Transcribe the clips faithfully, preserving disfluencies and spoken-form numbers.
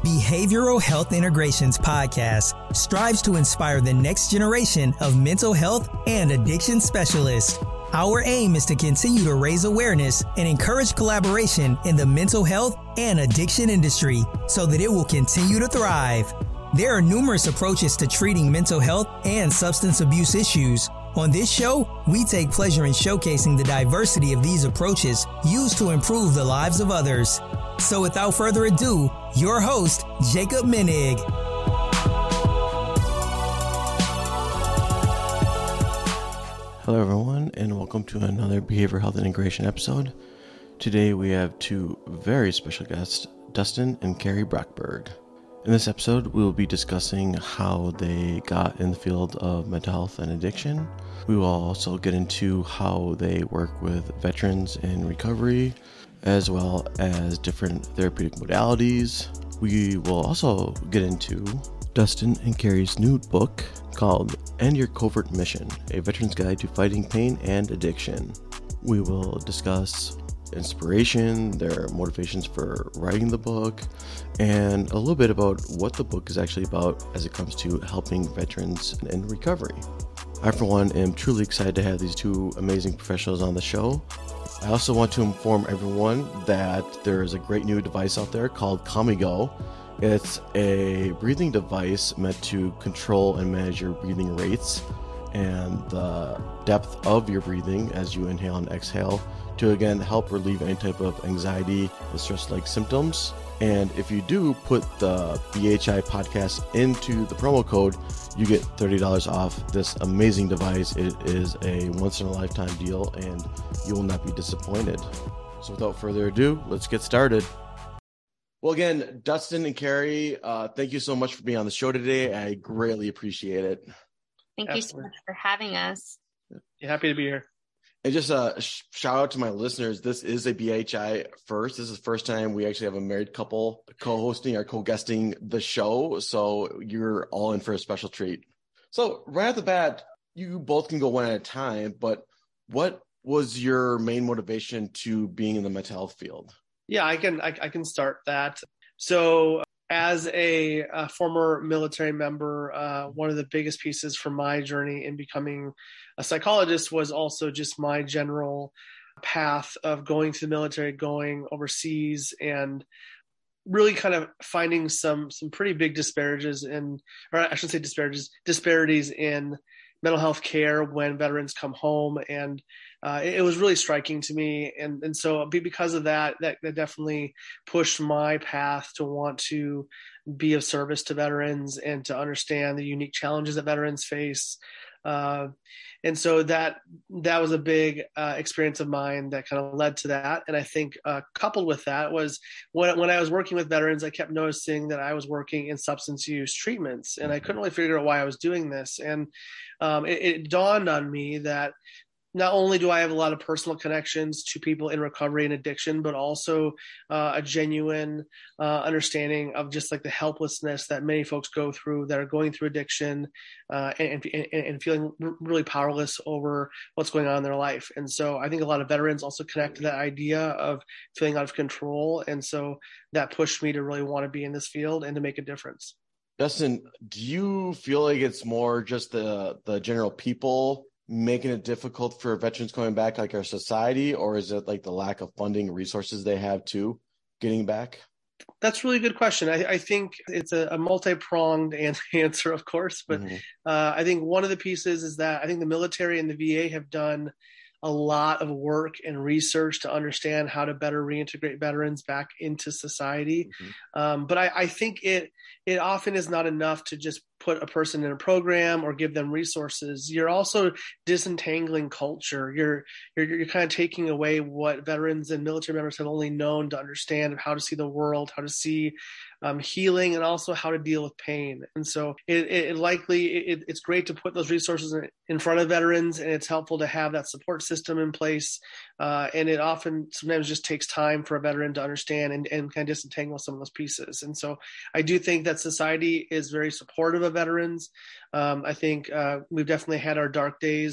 Behavioral Health Integrations podcast strives to inspire the next generation of mental health and addiction specialists. Our aim is to continue to raise awareness and encourage collaboration in the mental health and addiction industry so that it will continue to thrive. There are numerous approaches to treating mental health and substance abuse issues. On this show, we take pleasure in showcasing the diversity of these approaches used to improve the lives of others. So without further ado, your host, Jacob Menig. Hello everyone, and welcome to another Behavioral Health Integration episode. Today we have two very special guests, Dustin and Carrie Brockberg. In this episode, we will be discussing how they got in the field of mental health and addiction. We will also get into how they work with veterans in recovery, as well as different therapeutic modalities. We will also get into Dustin and Carrie's new book called End Your Covert Mission, a Veteran's Guide to Fighting Pain and Addiction. We will discuss inspiration, their motivations for writing the book, and a little bit about what the book is actually about as it comes to helping veterans in recovery. I, for one, am truly excited to have these two amazing professionals on the show. I also want to inform everyone that there is a great new device out there called Camigo. It's a breathing device meant to control and manage your breathing rates and the depth of your breathing as you inhale and exhale to, again, help relieve any type of anxiety and stress-like symptoms. And if you do put the B H I podcast into the promo code, you get thirty dollars off this amazing device. It is a once-in-a-lifetime deal, and you will not be disappointed. So without further ado, let's get started. Well, again, Dustin and Carrie, uh, thank you so much for being on the show today. I greatly appreciate it. Thank Absolutely. you so much for having us. Yeah, happy to be here. And just a sh- shout out to my listeners. This is a B H I first. This is the first time we actually have a married couple co-hosting or co-guesting the show. So you're all in for a special treat. So right off the bat, you both can go one at a time, but what was your main motivation to being in the mental health field? Yeah, I can, I, I can start that. So as a, a former military member, uh, one of the biggest pieces for my journey in becoming a psychologist was also just my general path of going to the military, going overseas, and really kind of finding some some pretty big disparages in, or I shouldn't say disparages, disparities in mental health care when veterans come home. And uh, it, it was really striking to me. And, and so because of that, that, that definitely pushed my path to want to be of service to veterans and to understand the unique challenges that veterans face. Uh, and so that that was a big uh, experience of mine that kind of led to that. And I think uh, coupled with that was when, when I was working with veterans, I kept noticing that I was working in substance use treatments, and I couldn't really figure out why I was doing this. And um, it, it dawned on me that not only do I have a lot of personal connections to people in recovery and addiction, but also uh, a genuine uh, understanding of just like the helplessness that many folks go through that are going through addiction uh, and, and, and feeling really powerless over what's going on in their life. And so I think a lot of veterans also connect to that idea of feeling out of control. And so that pushed me to really want to be in this field and to make a difference. Dustin, do you feel like it's more just the the general people making it difficult for veterans coming back, like our society, or is it like the lack of funding resources they have too getting back? That's a really good question. I, I think it's a, a multi-pronged answer, of course, but mm-hmm. uh, I think one of the pieces is that I think the military and the V A have done a lot of work and research to understand how to better reintegrate veterans back into society. Mm-hmm. Um, but I, I think it it often is not enough to just put a person in a program or give them resources. You're also disentangling culture. You're you're, you're kind of taking away what veterans and military members have only known to understand how to see the world, how to see um, healing, and also how to deal with pain. And so it, it likely it, it's great to put those resources in, in front of veterans, and it's helpful to have that support system in place. Uh, and it often sometimes just takes time for a veteran to understand and, and kind of disentangle some of those pieces. And so I do think that society is very supportive of veterans. Um, I think uh, we've definitely had our dark days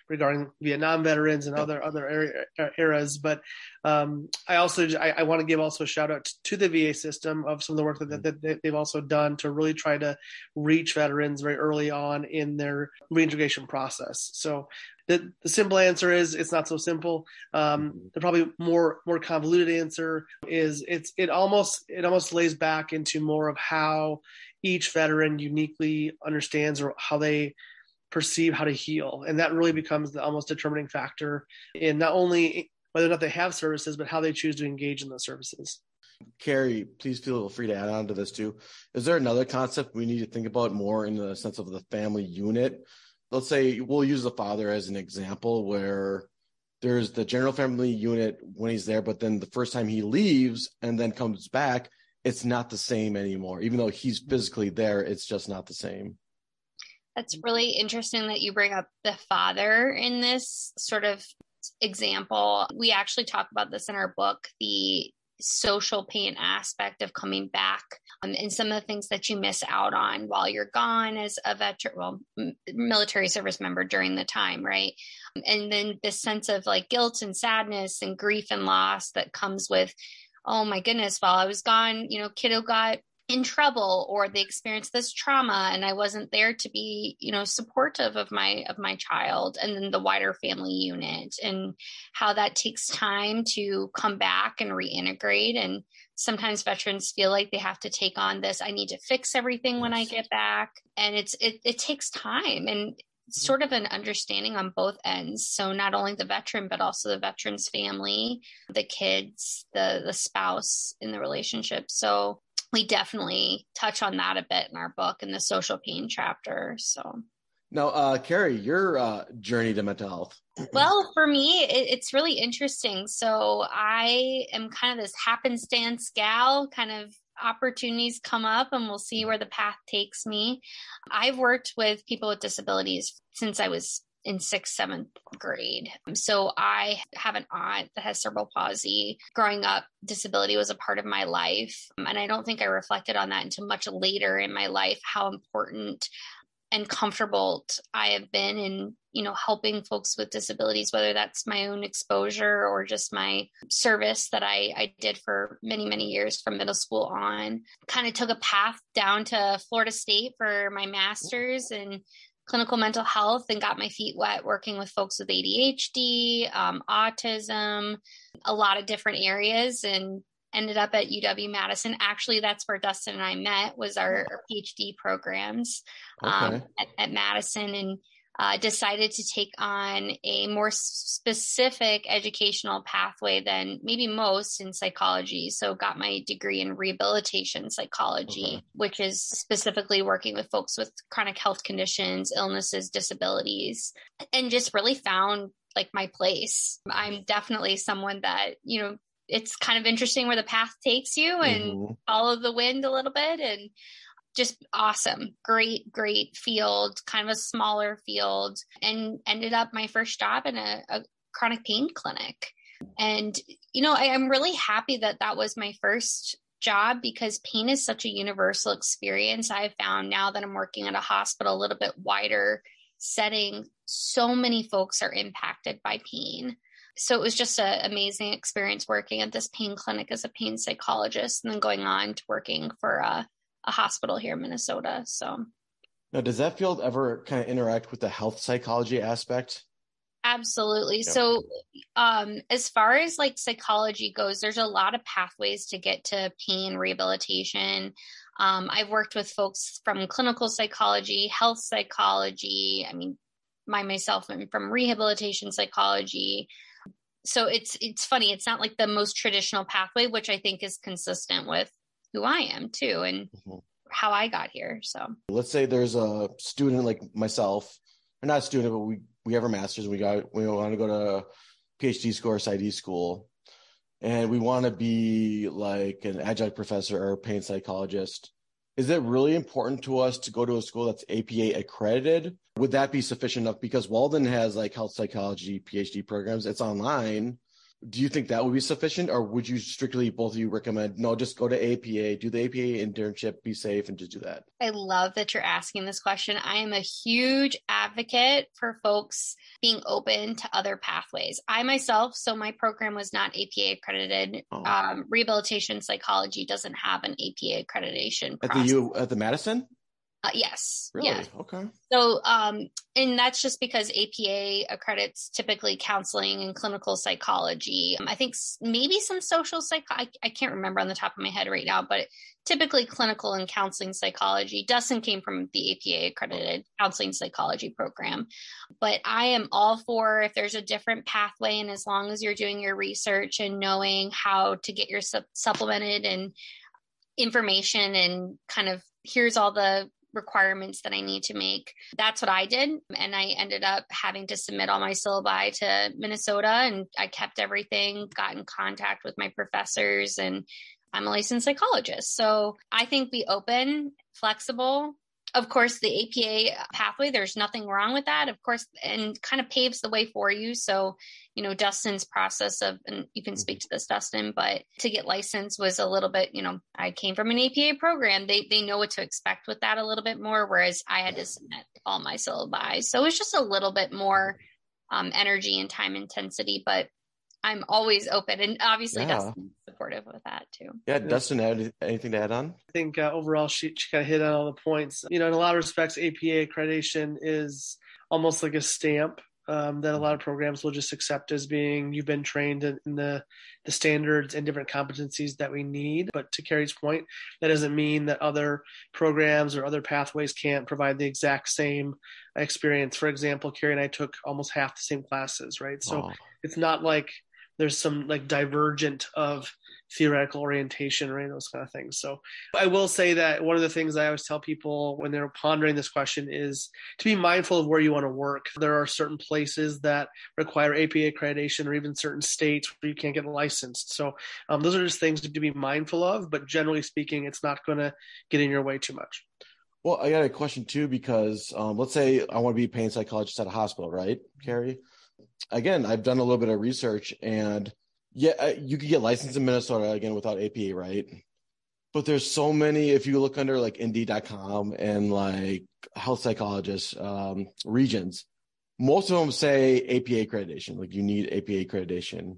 regarding Vietnam veterans and other other eras. But um, I also I, I want to give also a shout out to the V A system of some of the work that, that, that they've also done to really try to reach veterans very early on in their reintegration process. So the, the simple answer is it's not so simple. Um, the probably more more convoluted answer is it's it almost it almost lays back into more of how each veteran uniquely understands or how they perceive how to heal. And that really becomes the almost determining factor in not only whether or not they have services, but how they choose to engage in those services. Carrie, please feel free to add on to this too. Is there another concept we need to think about more in the sense of the family unit? Let's say we'll use the father as an example where there's the general family unit when he's there, but then the first time he leaves and then comes back, it's not the same anymore. Even though he's physically there, it's just not the same. That's really interesting that you bring up the father in this sort of example. We actually talk about this in our book, the social pain aspect of coming back um, and some of the things that you miss out on while you're gone as a veteran, well, m- military service member during the time, right? And then this sense of like guilt and sadness and grief and loss that comes with, oh my goodness, while I was gone, you know, kiddo got in trouble or they experienced this trauma and I wasn't there to be, you know, supportive of my, of my child. And then the wider family unit and how that takes time to come back and reintegrate. And sometimes veterans feel like they have to take on this, I need to fix everything when I get back. And it's, it, it takes time and sort of an understanding on both ends. So not only the veteran, but also the veteran's family, the kids, the, the spouse in the relationship. So we definitely touch on that a bit in our book in the social pain chapter. So now, uh, Carrie, your uh, journey to mental health. Well, for me, it, it's really interesting. So I am kind of this happenstance gal, kind of opportunities come up and we'll see where the path takes me. I've worked with people with disabilities since I was in sixth, seventh grade. So I have an aunt that has cerebral palsy. Growing up, disability was a part of my life. And I don't think I reflected on that until much later in my life, how important and comfortable I have been in, you know, helping folks with disabilities, whether that's my own exposure or just my service that I, I did for many, many years from middle school on. Kind of took a path down to Florida State for my master's in clinical mental health and got my feet wet working with folks with A D H D, um, autism, a lot of different areas, and ended up at U W Madison. Actually, that's where Dustin and I met, was our, our PhD programs um, okay. at, at Madison, and uh, decided to take on a more specific educational pathway than maybe most in psychology. So got my degree in rehabilitation psychology, okay. which is specifically working with folks with chronic health conditions, illnesses, disabilities, and just really found like my place. I'm definitely someone that, you know, it's kind of interesting where the path takes you and mm-hmm. follow the wind a little bit, and just awesome. Great, great field, kind of a smaller field, and ended up my first job in a, a chronic pain clinic. And, you know, I, I'm really happy that that was my first job because pain is such a universal experience. I've found now that I'm working at a hospital, a little bit wider setting, so many folks are impacted by pain. So it was just an amazing experience working at this pain clinic as a pain psychologist and then going on to working for a, a hospital here in Minnesota. So now, does that field ever kind of interact with the health psychology aspect? Absolutely. Yeah. So um, as far as like psychology goes, there's a lot of pathways to get to pain rehabilitation. Um, I've worked with folks from clinical psychology, health psychology. I mean, my myself, I'm from rehabilitation psychology. So it's it's funny. It's not like the most traditional pathway, which I think is consistent with who I am too, and mm-hmm. how I got here. So let's say there's a student like myself, or not a student, but we, we have our master's. We got we want to go to PhD school or PsyD school, and we want to be like an adjunct professor or a pain psychologist. Is it really important to us to go to a school that's A P A accredited? Would that be sufficient enough? Because Walden has like health psychology PhD programs. It's online. Do you think that would be sufficient, or would you strictly, both of you, recommend, no, just go to A P A, do the A P A internship, be safe, and just do that? I love that you're asking this question. I am a huge advocate for folks being open to other pathways. I myself, so my program was not A P A accredited. Oh. Um, rehabilitation psychology doesn't have an A P A accreditation At process. the U, at the Madison? Uh, yes. Really? Yes. Okay. So, um, and that's just because A P A accredits typically counseling and clinical psychology. Um, I think s- maybe some social psych. I, I can't remember on the top of my head right now, but typically clinical and counseling psychology. Dustin came from the A P A accredited counseling psychology program. But I am all for if there's a different pathway, and as long as you're doing your research and knowing how to get your sup- supplemented and information and kind of here's all the requirements that I need to make. That's what I did. And I ended up having to submit all my syllabi to Minnesota, and I kept everything, got in contact with my professors, and I'm a licensed psychologist. So I think be open, flexible. Of course, the A P A pathway, there's nothing wrong with that, of course, and kind of paves the way for you. So, you know, Dustin's process of, and you can speak to this, Dustin, but to get licensed was a little bit, you know, I came from an A P A program. They they know what to expect with that a little bit more, whereas I had to submit all my syllabi. So it's just a little bit more um, energy and time intensity, but I'm always open. And obviously Yeah. Dustin's supportive with that too. Yeah, Dustin, add anything to add on? I think uh, overall she, she kind of hit on all the points. You know, in a lot of respects, A P A accreditation is almost like a stamp um, that a lot of programs will just accept as being you've been trained in, in the the standards and different competencies that we need. But to Carrie's point, that doesn't mean that other programs or other pathways can't provide the exact same experience. For example, Carrie and I took almost half the same classes, right? So Oh. it's not like there's some like divergent of theoretical orientation or any of those kind of things. So I will say that one of the things I always tell people when they're pondering this question is to be mindful of where you want to work. There are certain places that require A P A accreditation, or even certain states where you can't get licensed. So um, those are just things to be mindful of, but generally speaking, it's not going to get in your way too much. Well, I got a question too, because um, let's say I want to be a pain psychologist at a hospital, right, Carrie? Again, I've done a little bit of research, and yeah, you could get licensed in Minnesota again without A P A, right? But there's so many, if you look under like Indeed dot com and like health psychologists um, regions, most of them say A P A accreditation, like you need A P A accreditation.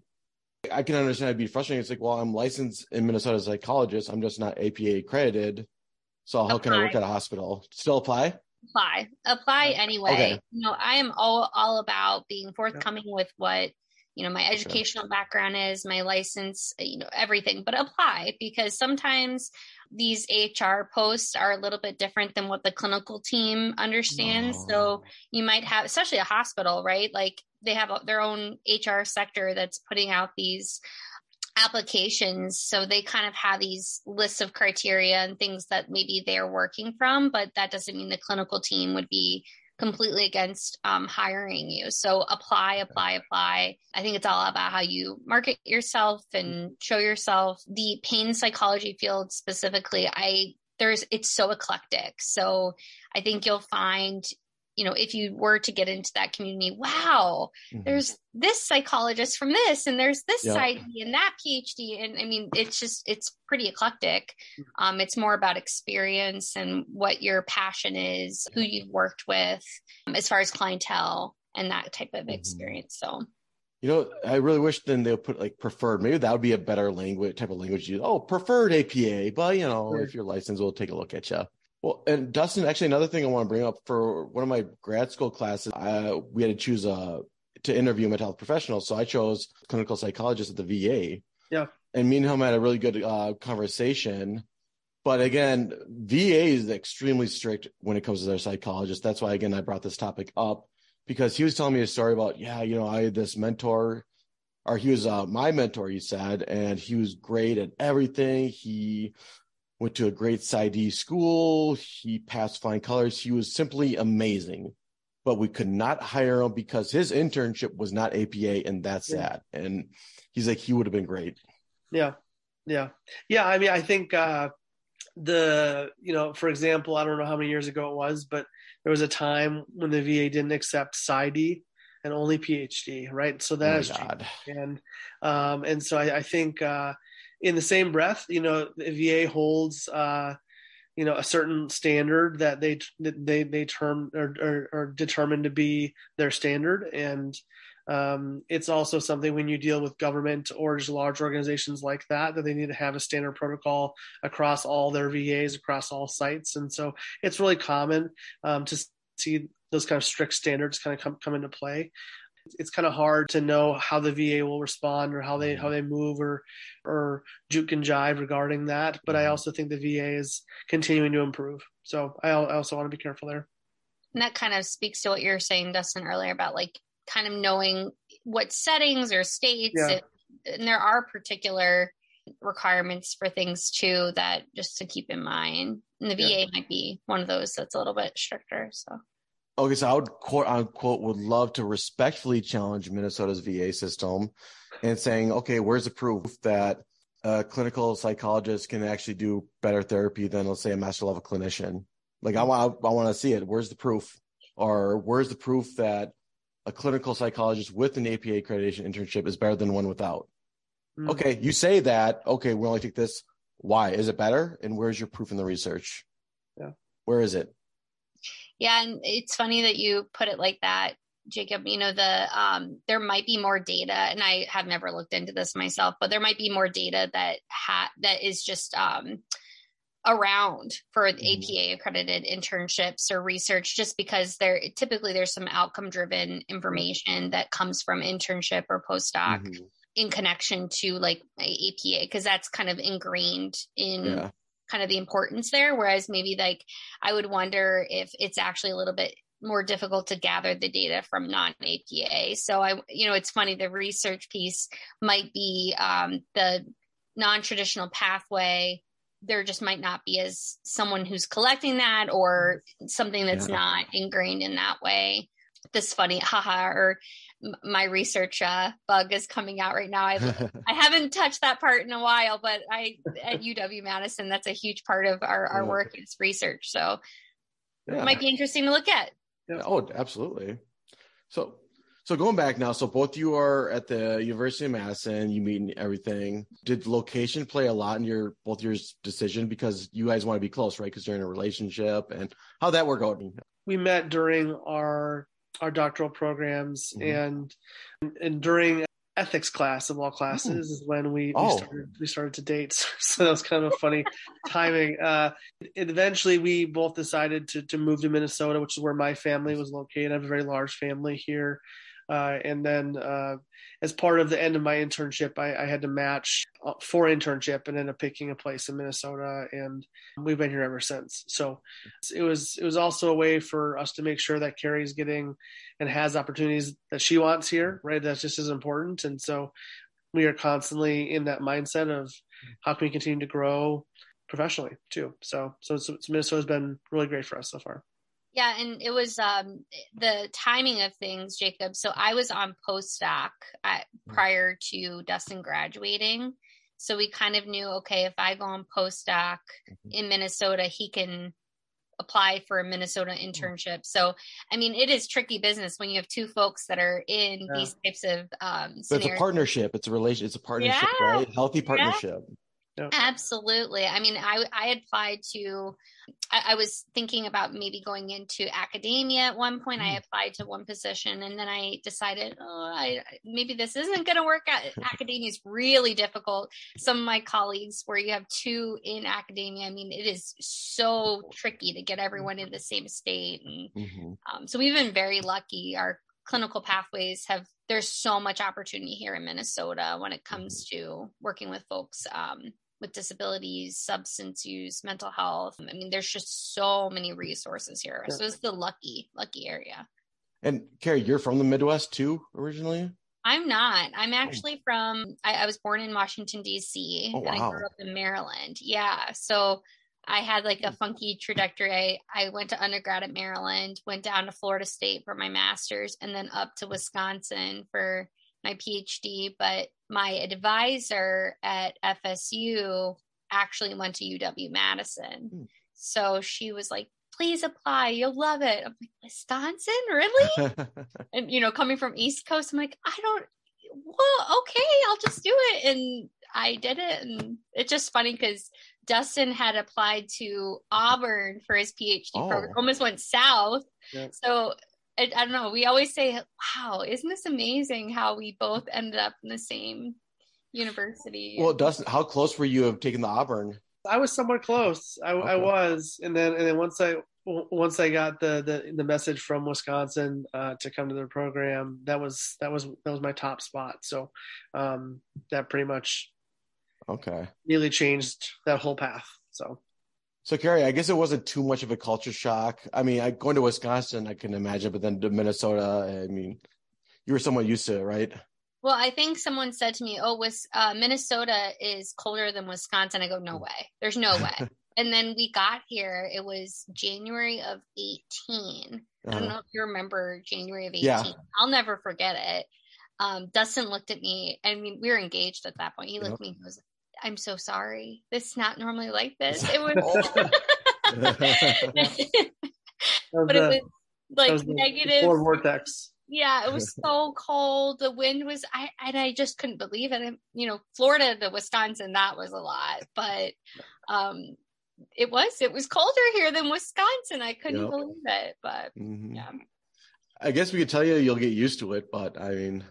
I can understand it'd be frustrating. It's like, well, I'm licensed in Minnesota as a psychologist. I'm just not A P A accredited. So how can I work at a hospital? Still apply? Apply, apply anyway. Okay. You know, I am all, all about being forthcoming with what, you know, my educational background is, my license, you know, everything, but apply, because sometimes these H R posts are a little bit different than what the clinical team understands. Oh. So you might have, especially a hospital, right? Like they have their own H R sector that's putting out these applications, so they kind of have these lists of criteria and things that maybe they're working from, but that doesn't mean the clinical team would be completely against um, hiring you. So apply, apply, apply. I think it's all about how you market yourself and show yourself. The pain psychology field specifically, I there's it's so eclectic. So I think you'll find, you know, if you were to get into that community, wow, Mm-hmm. there's this psychologist from this, and there's this Yep. side and that PhD. And I mean, it's just, it's pretty eclectic. Um, it's more about experience and what your passion is, who you've worked with um, as far as clientele and that type of Mm-hmm. experience. So You know, I really wish then they'll put like preferred. Maybe that would be a better language, type of language. You Oh, preferred A P A, but you know, Sure. if you're licensed, we'll take a look at you. Well, and Dustin, actually, another thing I want to bring up for one of my grad school classes, I, we had to choose a to interview mental health professionals. So I chose clinical psychologist at the V A. Yeah. And me and him had a really good uh, conversation. But again, V A is extremely strict when it comes to their psychologists. That's why, again, I brought this topic up, because he was telling me a story about, yeah, you know, I had this mentor, or he was uh, my mentor, he said, and he was great at everything. He went to a great PsyD school. He passed flying colors. He was simply amazing, but we could not hire him because his internship was not A P A, and that's Yeah. sad. And he's like, he would have been great. Yeah. Yeah. Yeah. I mean, I think uh, the, you know, for example, I don't know how many years ago it was, but there was a time when the V A didn't accept PsyD and only PhD, right? So that Oh my is God. and um, and so I, I think uh, in the same breath, you know, the V A holds uh, you know a certain standard that they they they term or, or, or determined to be their standard, and um, it's also something when you deal with government or just large organizations like that that they need to have a standard protocol across all their V As, across all sites, and so it's really common um, to see those kind of strict standards kind of come come into play. It's kind of hard to know how the V A will respond or how they how they move or or juke and jive regarding that. But I also think the V A is continuing to improve. So I, I also want to be careful there. And that kind of speaks to what you were saying, Dustin, earlier about like kind of knowing what settings or states, Yeah. it, and there are particular requirements for things too that just to keep in mind. And the V A yeah. might be one of those that's a little bit stricter. So. Okay, so I would quote unquote would love to respectfully challenge Minnesota's V A system and saying, okay, where's the proof that a clinical psychologist can actually do better therapy than, let's say, a master level clinician? Like, I want I want to see it. Where's the proof? Or where's the proof that a clinical psychologist with an A P A accreditation internship is better than one without? Mm. Okay, you say that. Okay, we only take this. Why? Is it better? And where's your proof in the research? Yeah. Where is it? Yeah, and it's funny that you put it like that, Jacob. You know, the um, there might be more data, and I have never looked into this myself, but there might be more data that ha- that is just um, around for mm-hmm. A P A accredited internships or research, just because there typically there's some outcome driven information that comes from internship or postdoc mm-hmm. in connection to like A P A, because that's kind of ingrained in. Yeah. kind of the importance there. Whereas maybe like, I would wonder if it's actually a little bit more difficult to gather the data from non-A P A. So I, you know, it's funny, the research piece might be um, the non-traditional pathway. There just might not be as someone who's collecting that or something that's yeah. not ingrained in that way. This funny, haha, or my research uh, bug is coming out right now. I I haven't touched that part in a while, but I at U W Madison, that's a huge part of our, our work is research. So yeah. it might be interesting to look at. Yeah. Oh, absolutely. So, so going back now, so both you are at the University of Madison, you meet and everything. Did location play a lot in your, both your decision because you guys want to be close, right? Because you're in a relationship, and how'd that work out? We met during our our doctoral programs mm-hmm. and and during ethics class of all classes mm. is when we, oh. we started we started to date. So that was kind of a funny timing. Uh, eventually we both decided to to move to Minnesota, which is where my family was located. I have a very large family here. Uh, and then uh, as part of the end of my internship, I, I had to match for internship and ended up picking a place in Minnesota, and we've been here ever since. So it was it was also a way for us to make sure that Carrie's getting and has opportunities that she wants here, right? That's just as important. And so we are constantly in that mindset of how can we continue to grow professionally too. So so, so Minnesota's been really great for us so far. Yeah, and it was um, the timing of things, Jacob. So I was on postdoc at, prior to Dustin graduating. So we kind of knew, okay, if I go on postdoc in Minnesota, he can apply for a Minnesota internship. So, I mean, it is tricky business when you have two folks that are in yeah. these types of um, but it's a partnership. It's a relation. It's a partnership, yeah. right? Healthy partnership. Yeah. Absolutely. I mean, I, I applied to, I, I was thinking about maybe going into academia at one point. Mm. I applied to one position and then I decided, oh, I, maybe this isn't going to work out. Academia is really difficult. Some of my colleagues where you have two in academia, I mean, it is so tricky to get everyone in the same state. And mm-hmm. um, so we've been very lucky. Our clinical pathways have, there's so much opportunity here in Minnesota when it comes to working with folks um, with disabilities, substance use, mental health. I mean, there's just so many resources here. So it's the lucky, lucky area. And Carrie, you're from the Midwest too, originally? I'm not. I'm actually oh. from, I, I was born in Washington, D C, oh, and wow. I grew up in Maryland. Yeah. So I had like a funky trajectory. I, I went to undergrad at Maryland, went down to Florida State for my master's, and then up to Wisconsin for my PhD. But my advisor at F S U actually went to U W Madison. Hmm. So she was like, please apply. You'll love it. I'm like, Wisconsin, really? And, you know, coming from East Coast, I'm like, I don't, well, okay, I'll just do it. And I did it. And it's just funny because Dustin had applied to Auburn for his PhD oh. program, almost went south. Yep. So I, I don't know. We always say, wow, isn't this amazing how we both ended up in the same university? Well, Dustin, how close were you of taking the Auburn? I was somewhat close. I, okay. I was, and then and then once I once I got the the, the message from Wisconsin uh, to come to their program, that was that was that was my top spot. So um, that pretty much okay really changed that whole path. So. So, Carrie, I guess it wasn't too much of a culture shock. I mean, I going to Wisconsin, I can imagine, but then to Minnesota, I mean, you were somewhat used to it, right? Well, I think someone said to me, oh, was, uh, Minnesota is colder than Wisconsin. I go, no way. There's no way. And then we got here. It was January of eighteen. Uh-huh. I don't know if you remember January of eighteen. Yeah. I'll never forget it. Um, Dustin looked at me. I mean, we were engaged at that point. He looked yep. at me and goes, I'm so sorry. This is not normally like this. It was, but it was like was negative. Polar vortex. Yeah, it was so cold. The wind was, I and I just couldn't believe it. And, you know, Florida to Wisconsin, that was a lot. But um, it was, it was colder here than Wisconsin. I couldn't yep. believe it. But mm-hmm. yeah. I guess we could tell you you'll get used to it, but I mean,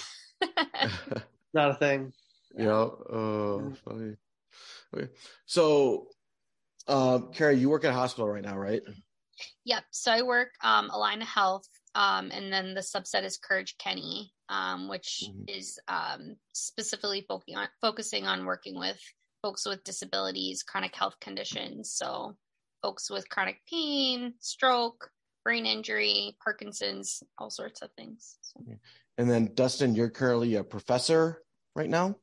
not a thing. You know, uh, funny. Okay. So, um, Carrie, you work at a hospital right now, right? Yep. So I work um, Allina Health, um, and then the subset is Courage Kenny, um, which mm-hmm. is um, specifically focusing on, focusing on working with folks with disabilities, chronic health conditions. So folks with chronic pain, stroke, brain injury, Parkinson's, all sorts of things. So. And then, Dustin, you're currently a professor right now?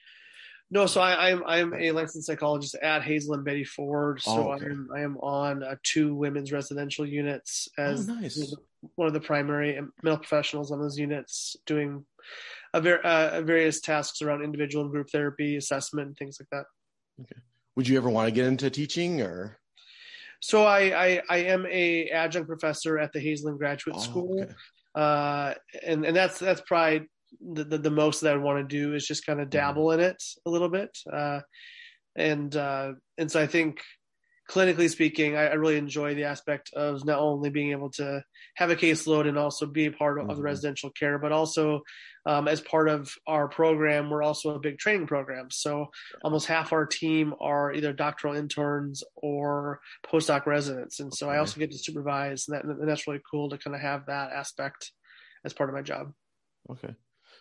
No, so I, I'm I'm a licensed psychologist at Hazel and Betty Ford. So oh, okay. I'm I am on uh, two women's residential units as oh, nice. one of the primary mental professionals on those units, doing a ver- uh, various tasks around individual and group therapy, assessment, and things like that. Okay. Would you ever want to get into teaching, or? So I I, I am a adjunct professor at the Hazelden Graduate oh, School, okay. uh, and and that's that's probably. The, the, the most that I want to do is just kind of dabble in it a little bit. Uh, and, uh, and so I think clinically speaking, I, I really enjoy the aspect of not only being able to have a caseload and also be a part of, mm-hmm. of the residential care, but also um, as part of our program, we're also a big training program. So almost half our team are either doctoral interns or postdoc residents. And so okay. I also get to supervise, and, that, and that's really cool to kind of have that aspect as part of my job. Okay.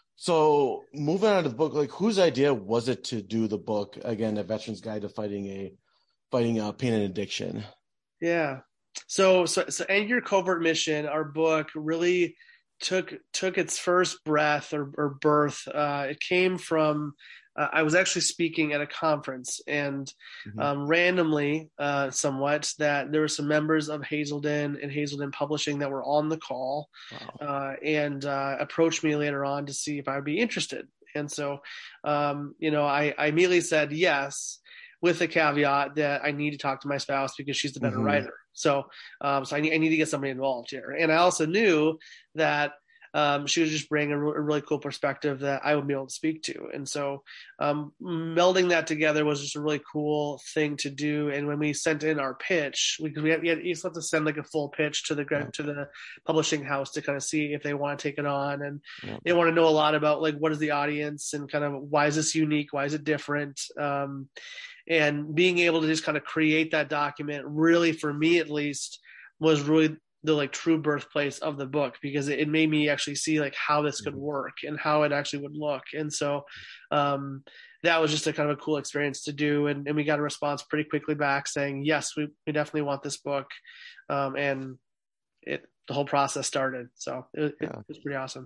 So moving on to the book, like whose idea was it to do the book, again, A Veteran's Guide to Fighting a Fighting uh, Pain and Addiction? Yeah. So, so, so End Your Covert Mission, our book really took, took its first breath or, or birth. Uh, it came from, uh, I was actually speaking at a conference, and mm-hmm. um, randomly, uh, somewhat, that there were some members of Hazelden and Hazelden Publishing that were on the call, wow. uh, and uh, approached me later on to see if I would be interested. And so, um, you know, I, I immediately said yes, with the caveat that I need to talk to my spouse because she's the better mm-hmm. writer. So, um, so I need, I need to get somebody involved here. And I also knew that Um, she was just bringing a, re- a really cool perspective that I would be able to speak to. And so um, melding that together was just a really cool thing to do. And when we sent in our pitch, we, we had, we had, you still have to send like a full pitch to the yeah. to the publishing house to kind of see if they want to take it on. And yeah. they want to know a lot about like, what is the audience and kind of why is this unique? Why is it different? Um, and being able to just kind of create that document really, for me at least, was really the like true birthplace of the book, because it, it made me actually see like how this could work and how it actually would look. And so um, that was just a kind of a cool experience to do. And, and we got a response pretty quickly back saying, yes, we, we definitely want this book. Um, and it, the whole process started. So it, yeah. it was pretty awesome.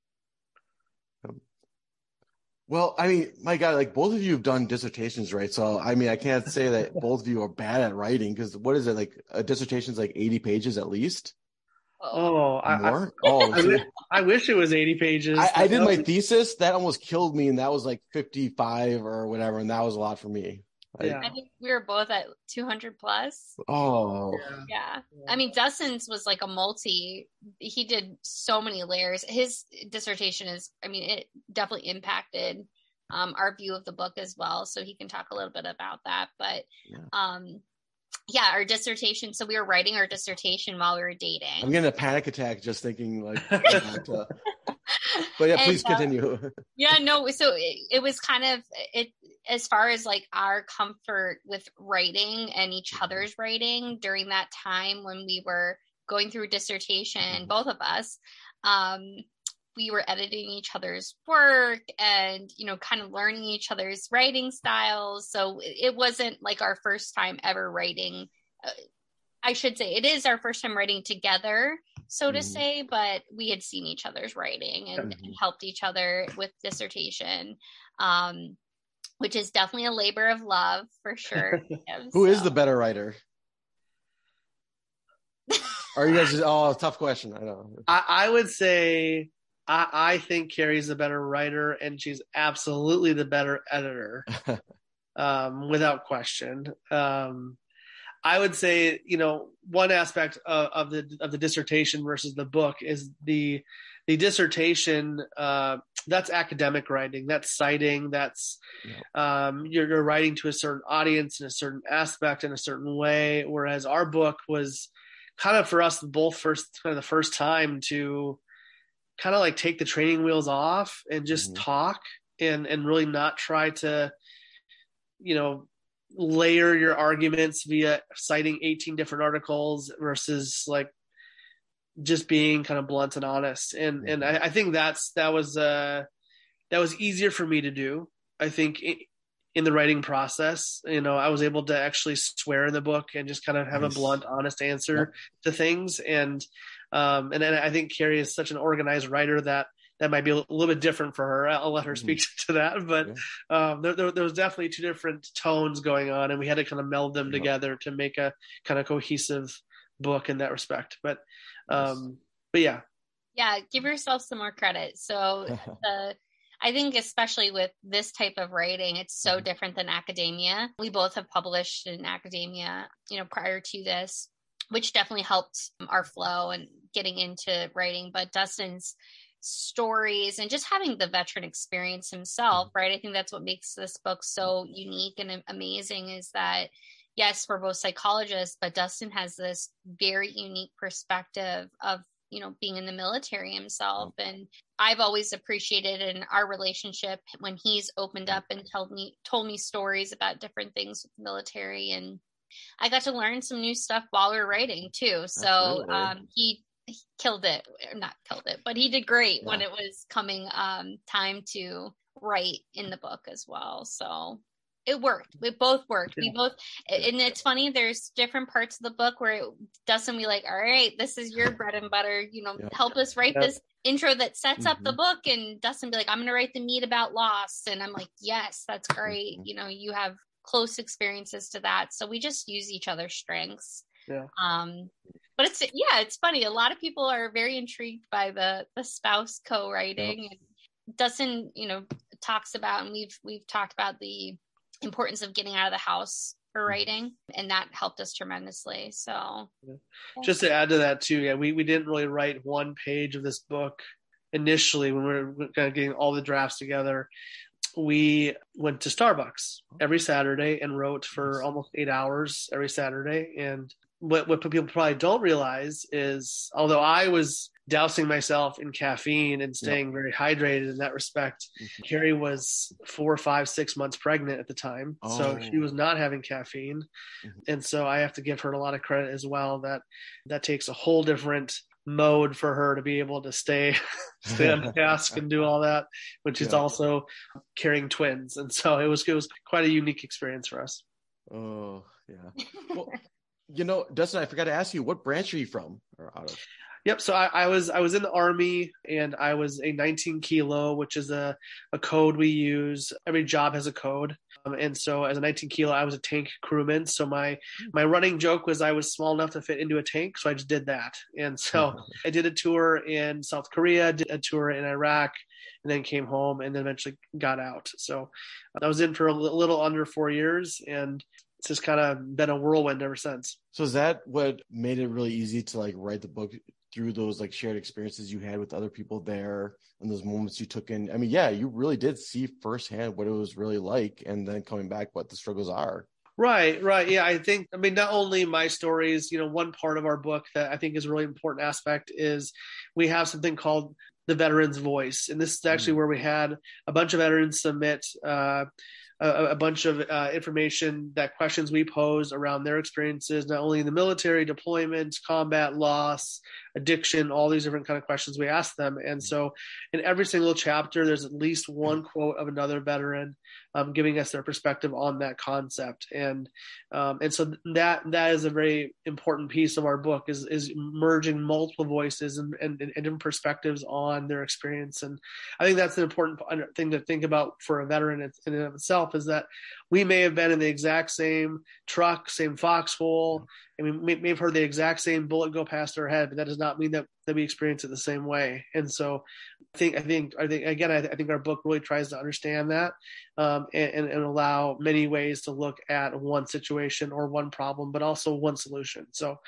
Well, I mean, my God, like both of you have done dissertations, right? So, I mean, I can't say that both of you are bad at writing, because what is it, like a dissertation is like eighty pages at least? Oh, I, more? I, oh, I, wish, I wish it was eighty pages. I, I did my thesis. That almost killed me. And that was like fifty-five or whatever. And that was a lot for me. Yeah. I think we were both at two hundred plus. Oh. Yeah. Yeah. I mean, Dustin's was like a multi, he did so many layers. His dissertation is, I mean, it definitely impacted um, our view of the book as well. So he can talk a little bit about that. But Yeah. um, yeah, our dissertation. So we were writing our dissertation while we were dating. I'm getting a panic attack just thinking like, uh, but yeah, please And, uh, continue. Yeah, no, so it, it was kind of it as far as like our comfort with writing and each other's writing during that time when we were going through dissertation, Mhm. both of us, um, we were editing each other's work and, you know, kind of learning each other's writing styles. So it, it wasn't like our first time ever writing. Uh, I should say it is our first time writing together, so to Mhm. say, but we had seen each other's writing and, Mhm. and helped each other with dissertation, um, which is definitely a labor of love for sure. Who is So- the better writer? Are you guys just, oh, tough question. I know. I, I would say I, I think Carrie's the better writer, and she's absolutely the better editor, um, without question. Um, I would say, you know, one aspect of, of the of the dissertation versus the book is the the dissertation. Uh, that's academic writing. That's citing. That's Yeah. um, you're, you're writing to a certain audience in a certain aspect in a certain way. Whereas our book was kind of for us both first kind of the first time to kind of like take the training wheels off and just Mhm. talk and and really not try to, you know, layer your arguments via citing eighteen different articles versus like just being kind of blunt and honest. And Mhm. and I, I think that's that was uh that was easier for me to do. I think in, in the writing process, you know, I was able to actually swear in the book and just kind of have Nice. a blunt, honest answer Yep. to things. And um and then I think Carrie is such an organized writer that that might be a little bit different for her. I'll let her Mhm. speak to that. But Yeah. um, there, there, there was definitely two different tones going on, and we had to kind of meld them Yep. together to make a kind of cohesive book in that respect. But, Nice. um, but yeah, Yeah, give yourself some more credit. So the I think especially with this type of writing, it's so Mhm. different than academia. We both have published in academia, you know, prior to this, which definitely helped our flow and getting into writing. But Dustin's stories and just having the veteran experience himself, right? I think that's what makes this book so unique and amazing is that, yes, we're both psychologists, but Dustin has this very unique perspective of, you know, being in the military himself. And I've always appreciated in our relationship when he's opened up and told me, told me stories about different things with the military. And I got to learn some new stuff while we were writing too. So Absolutely. um, he, he killed it, not killed it, but he did great Yeah. when it was coming um, time to write in the book as well. So it worked. We both worked. We both, and it's funny, there's different parts of the book where it doesn't be like, all right, this is your bread and butter, you know, Yep. help us write Yep. this intro that sets up the Mhm. book. And Dustin be like, I'm going to write the meat about loss. And I'm like, yes, that's great. Mhm. You know, you have close experiences to that. So we just use each other's strengths. Yeah. Um, but it's, yeah, it's funny. A lot of people are very intrigued by the, the spouse co-writing. Yep. And Dustin, you know, talks about, and we've, we've talked about the importance of getting out of the house for writing, and that helped us tremendously. So yeah. Just to add to that too, yeah, we, we didn't really write one page of this book initially when we were kind of getting all the drafts together. We went to Starbucks every Saturday and wrote for almost eight hours every Saturday. And what, what people probably don't realize is, although I was dousing myself in caffeine and staying yep. very hydrated in that respect, mm-hmm. Carrie was four, five, six months pregnant at the time. Oh. So she was not having caffeine. Mm-hmm. And so I have to give her a lot of credit as well, that that takes a whole different mode for her to be able to stay stay on task and do all that, which yeah. is also carrying twins. And so it was it was quite a unique experience for us. Oh, yeah. Well, you know, Dustin, I forgot to ask you, what branch are you from or out of? Yep. So I, I was I was in the Army, and I was a nineteen kilo, which is a, a code we use. Every job has a code. And so as a nineteen kilo, I was a tank crewman. So my, my running joke was I was small enough to fit into a tank. So I just did that. And so I did a tour in South Korea, did a tour in Iraq, and then came home and then eventually got out. So I was in for a little under four years and it's just kind of been a whirlwind ever since. So is that what made it really easy to like write the book, through those like shared experiences you had with other people there and those moments you took in? I mean, yeah, you really did see firsthand what it was really like, and then coming back, what the struggles are. Right, right. Yeah, I think, I mean, not only my stories, you know, one part of our book that I think is a really important aspect is we have something called the Veteran's Voice. And this is actually mm-hmm. where we had a bunch of veterans submit uh, a, a bunch of uh, information, that questions we posed around their experiences, not only in the military, deployment, combat, loss, addiction, all these different kind of questions we asked them. And so in every single chapter, there's at least one quote of another veteran um, giving us their perspective on that concept. And um, and so that that is a very important piece of our book, is is merging multiple voices and, and, and different perspectives on their experience. And I think that's an important thing to think about for a veteran in and of itself, is that we may have been in the exact same truck, same foxhole, and we may, may have heard the exact same bullet go past our head, but that does not mean that, that we experience it the same way. And so I think, I think, I think, again, I, I think our book really tries to understand that um, and, and allow many ways to look at one situation or one problem, but also one solution. So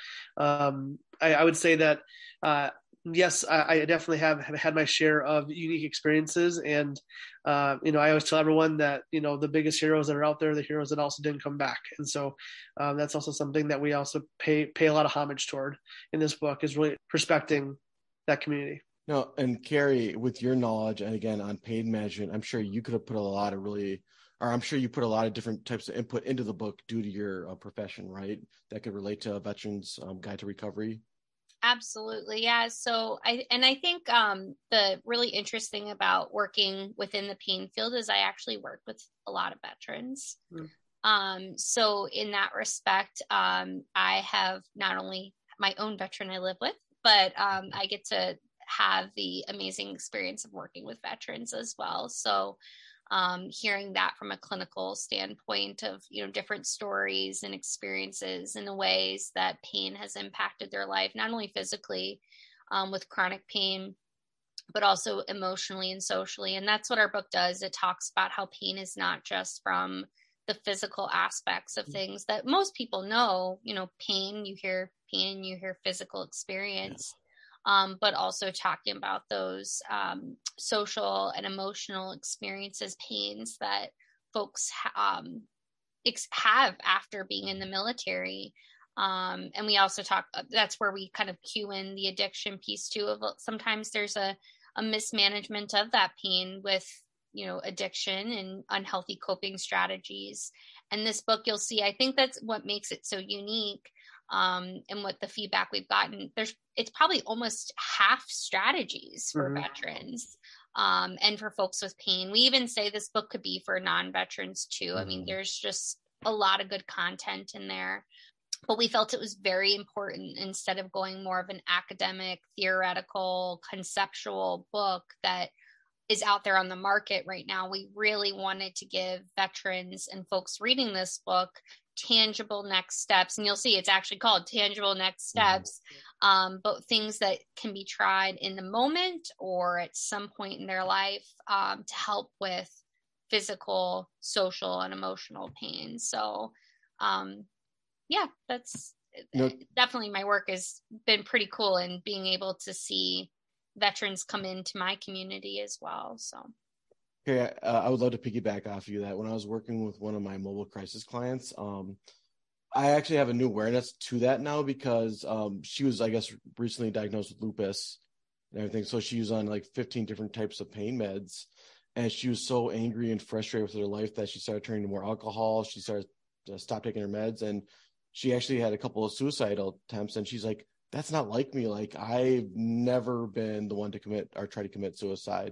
um, I, I would say that, uh, yes, I, I definitely have, have had my share of unique experiences. And, uh, you know, I always tell everyone that, you know, the biggest heroes that are out there are the heroes that also didn't come back. And so um, that's also something that we also pay, pay a lot of homage toward in this book, is really respecting that community. No, and Carrie, with your knowledge, and again, on pain management, I'm sure you could have put a lot of really, or I'm sure you put a lot of different types of input into the book due to your uh, profession, right? That could relate to a Veterans um, Guide to Recovery. Absolutely. Yeah. So I, and I think um, the really interesting about working within the pain field is I actually work with a lot of veterans. Mm. Um, so in that respect, um, I have not only my own veteran I live with, but um, I get to have the amazing experience of working with veterans as well. So um, hearing that from a clinical standpoint of, you know, different stories and experiences and the ways that pain has impacted their life, not only physically um, with chronic pain, but also emotionally and socially. And that's what our book does. It talks about how pain is not just from the physical aspects of things that most people know, you know, pain, you hear pain, you hear physical experience. Um, but also talking about those um, social and emotional experiences, pains that folks ha- um, ex- have after being in the military. Um, and we also talk, that's where we kind of cue in the addiction piece too. Of sometimes there's a, a mismanagement of that pain with, you know, addiction and unhealthy coping strategies. And this book, you'll see, I think that's what makes it so unique. Um, and what the feedback we've gotten, there's, it's probably almost half strategies for mm-hmm. veterans, um, and for folks with pain. We even say this book could be for non-veterans too. Mm-hmm. I mean, there's just a lot of good content in there, but we felt it was very important, instead of going more of an academic, theoretical, conceptual book that is out there on the market right now. We really wanted to give veterans and folks reading this book tangible next steps. And you'll see it's actually called Tangible Next Steps, um, but things that can be tried in the moment or at some point in their life um, to help with physical, social, and emotional pain. So um, yeah, that's no. definitely my work has been pretty cool in being able to see veterans come into my community as well. So Okay, uh, I would love to piggyback off of you that when I was working with one of my mobile crisis clients, um, I actually have a new awareness to that now, because um, she was, I guess, recently diagnosed with lupus and everything. So she was on like fifteen different types of pain meds, and she was so angry and frustrated with her life that she started turning to more alcohol. She started to stop taking her meds, and she actually had a couple of suicidal attempts. And she's like, "That's not like me. Like, I've never been the one to commit or try to commit suicide."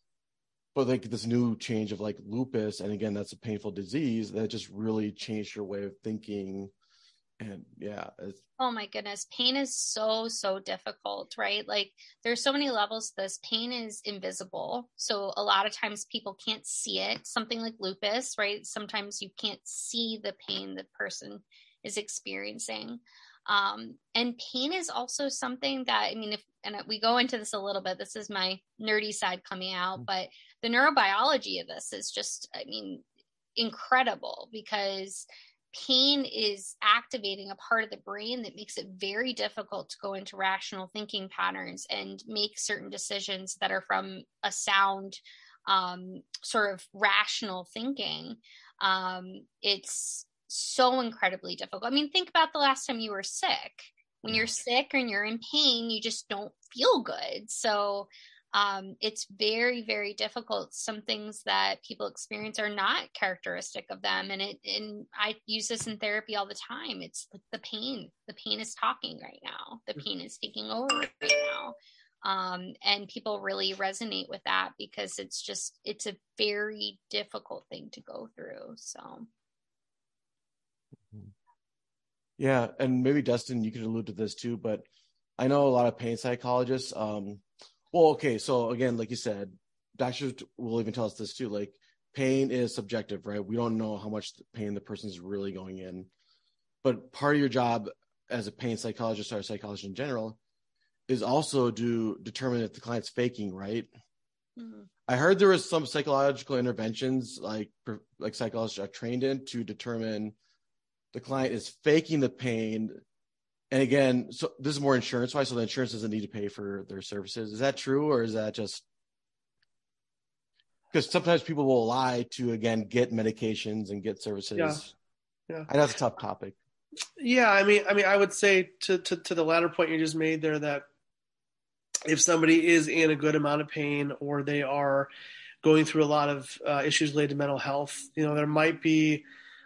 But like this new change of like lupus, and again, that's a painful disease that just really changed her way of thinking And yeah, it's, oh my goodness, pain is so, so difficult, right? Like there's so many levels to this. Pain is invisible. So a lot of times people can't see it. Something like lupus, right? Sometimes you can't see the pain the person is experiencing. Um, and pain is also something that, I mean, if, and we go into this a little bit, this is my nerdy side coming out, but the neurobiology of this is just, I mean, incredible, because pain is activating a part of the brain that makes it very difficult to go into rational thinking patterns and make certain decisions that are from a sound, um, sort of rational thinking. Um, it's so incredibly difficult. I mean, think about the last time you were sick. When you're sick and you're in pain, you just don't feel good. So Um, it's very, very difficult. Some things that people experience are not characteristic of them. And it, and I use this in therapy all the time. It's like the pain, the pain is talking right now. The pain is taking over right now. Um, and people really resonate with that because it's just, it's a very difficult thing to go through. So. yeah. And maybe Dustin, you could allude to this too, but I know a lot of pain psychologists, um, well, okay, so again, like you said, doctors will even tell us this too. Like, pain is subjective, right? We don't know how much pain the person is really going in. But part of your job as a pain psychologist or a psychologist in general is also to determine if the client's faking, right? Mm-hmm. I heard there was some psychological interventions, like like psychologists are trained in, to determine the client is faking the pain. And again, so this is more insurance wise, so the insurance doesn't need to pay for their services. Is that true, or is that just because sometimes people will lie to, again, get medications and get services? Yeah, yeah. I know that's a tough topic. Yeah, I mean, I mean, I would say to to, to the latter point you just made there, that if somebody is in a good amount of pain or they are going through a lot of uh, issues related to mental health, you know, there might be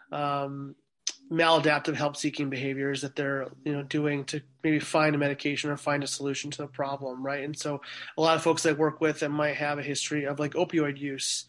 um, maladaptive help-seeking behaviors that they're, you know, doing to maybe find a medication or find a solution to the problem, right? And so a lot of folks I work with that might have a history of like opioid use.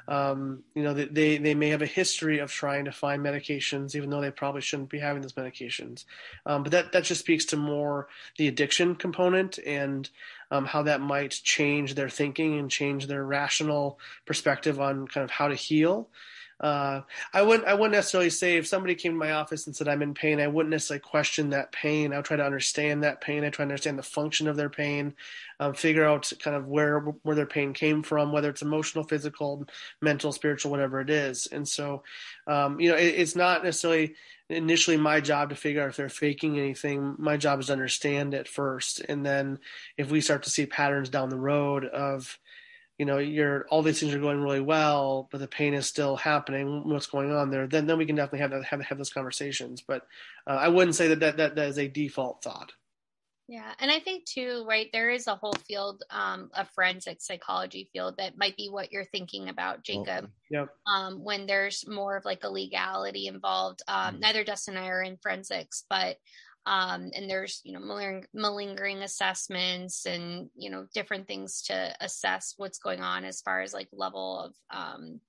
Um, you know, they, they may have a history of trying to find medications, even though they probably shouldn't be having those medications. Um, but that, that just speaks to more the addiction component and um, how that might change their thinking and change their rational perspective on kind of how to heal. Uh, I wouldn't, I wouldn't necessarily say if somebody came to my office and said I'm in pain, I wouldn't necessarily question that pain. I would try to understand that pain. I try to understand the function of their pain, um, figure out kind of where, where their pain came from, whether it's emotional, physical, mental, spiritual, whatever it is. And so, um, you know, it, it's not necessarily initially my job to figure out if they're faking anything. My job is to understand it first. And then if we start to see patterns down the road of, you know, you're, all these things are going really well, but the pain is still happening, what's going on there, then then we can definitely have that, have, have those conversations. But uh, I wouldn't say that, that that that is a default thought. Yeah. And I think too, right, there is a whole field, um, a forensic psychology field that might be what you're thinking about, Jacob. Oh, yeah. Um, when there's more of like a legality involved. Um, mm-hmm. Neither Dustin and I are in forensics, but Um, and there's, you know, maling- malingering assessments and, you know, different things to assess what's going on as far as like level of um,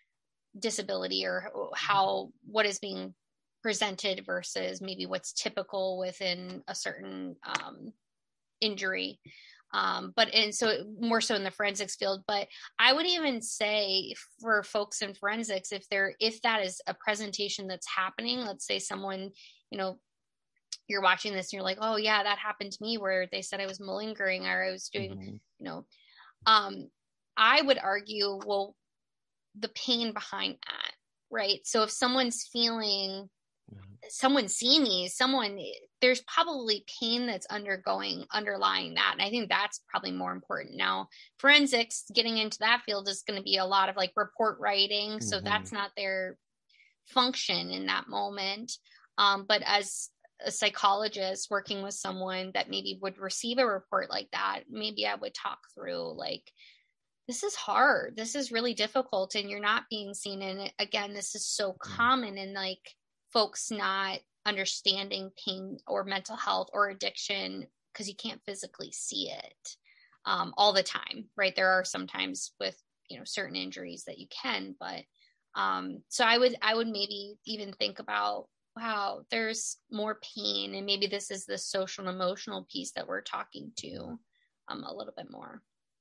disability or how, what is being presented versus maybe what's typical within a certain um, injury. Um, but, and so more so in the forensics field, but I would even say for folks in forensics, if there, if that is a presentation that's happening, let's say someone, you know, you're watching this and you're like, oh yeah, that happened to me where they said I was malingering or I was doing, mm-hmm. you know, um, I would argue, well, the pain behind that, right? So if someone's feeling, mm-hmm. someone's seeing these, someone, there's probably pain that's undergoing, underlying that. And I think that's probably more important. Now, forensics, getting into that field is going to be a lot of like report writing. Mm-hmm. So that's not their function in that moment. Um, but as a psychologist working with someone that maybe would receive a report like that, maybe I would talk through like, this is hard. This is really difficult and you're not being seen. And again, this is so common in like folks not understanding pain or mental health or addiction because you can't physically see it um, all the time, right? There are sometimes with, you know, certain injuries that you can, but um, so I would, I would maybe even think about wow, there's more pain, and maybe this is the social and emotional piece that we're talking to um, a little bit more.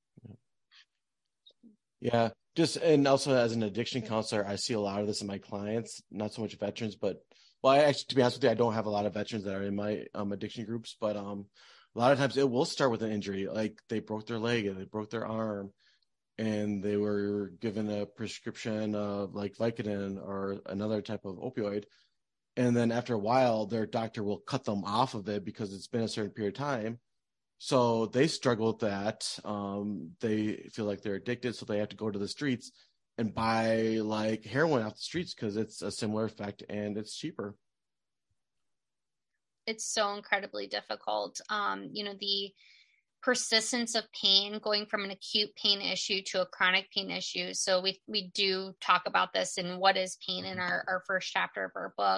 Yeah, just, and also as an addiction counselor, I see a lot of this in my clients, not so much veterans, but, well, I actually, to be honest with you, I don't have a lot of veterans that are in my um, addiction groups, but um, a lot of times it will start with an injury, like they broke their leg and they broke their arm, and they were given a prescription of like Vicodin or another type of opioid. And then after a while, their doctor will cut them off of it because it's been a certain period of time. So they struggle with that. Um, they feel like they're addicted, so they have to go to the streets and buy like heroin off the streets because it's a similar effect and it's cheaper. It's so incredibly difficult. Um, you know, the persistence of pain going from an acute pain issue to a chronic pain issue. So we we do talk about this in What is Pain in our, our first chapter of our book.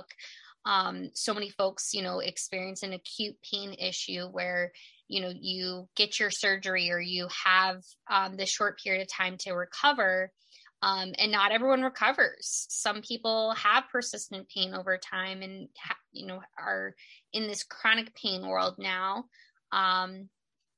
Um, so many folks, you know, experience an acute pain issue where, you know, you get your surgery or you have um, this short period of time to recover. Um, and not everyone recovers. Some people have persistent pain over time and, ha- you know, are in this chronic pain world now. Um,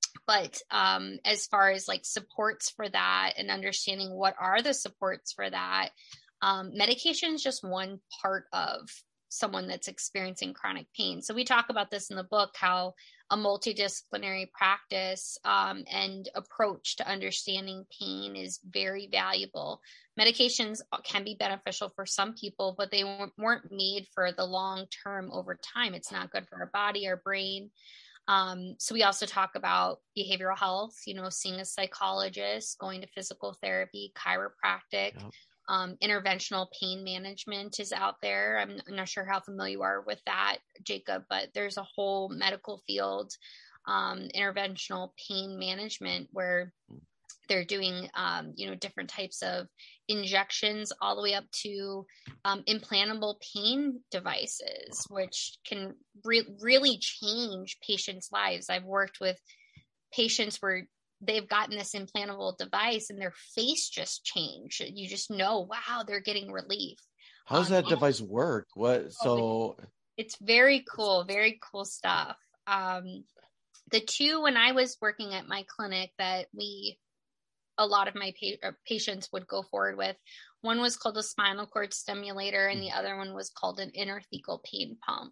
But um, as far as like supports for that and understanding what are the supports for that, um, medication is just one part of someone that's experiencing chronic pain. So we talk about this in the book, how a multidisciplinary practice um, and approach to understanding pain is very valuable. Medications can be beneficial for some people, but they weren't made for the long term over time. It's not good for our body, our brain. Um, so we also talk about behavioral health, you know, seeing a psychologist, going to physical therapy, chiropractic, yep. um, interventional pain management is out there. I'm, I'm not sure how familiar you are with that, Jacob, but there's a whole medical field, um, interventional pain management where they're doing, um, you know, different types of injections all the way up to um, implantable pain devices, which can re- really change patients' lives. I've worked with patients where they've gotten this implantable device and their face just changed. You just know, wow, they're getting relief. How does um, that device work? What? So it's very cool, very cool stuff. Um, the two, when I was working at my clinic that we a lot of my pa- patients would go forward with. One was called a spinal cord stimulator, and the other one was called an intrathecal pain pump.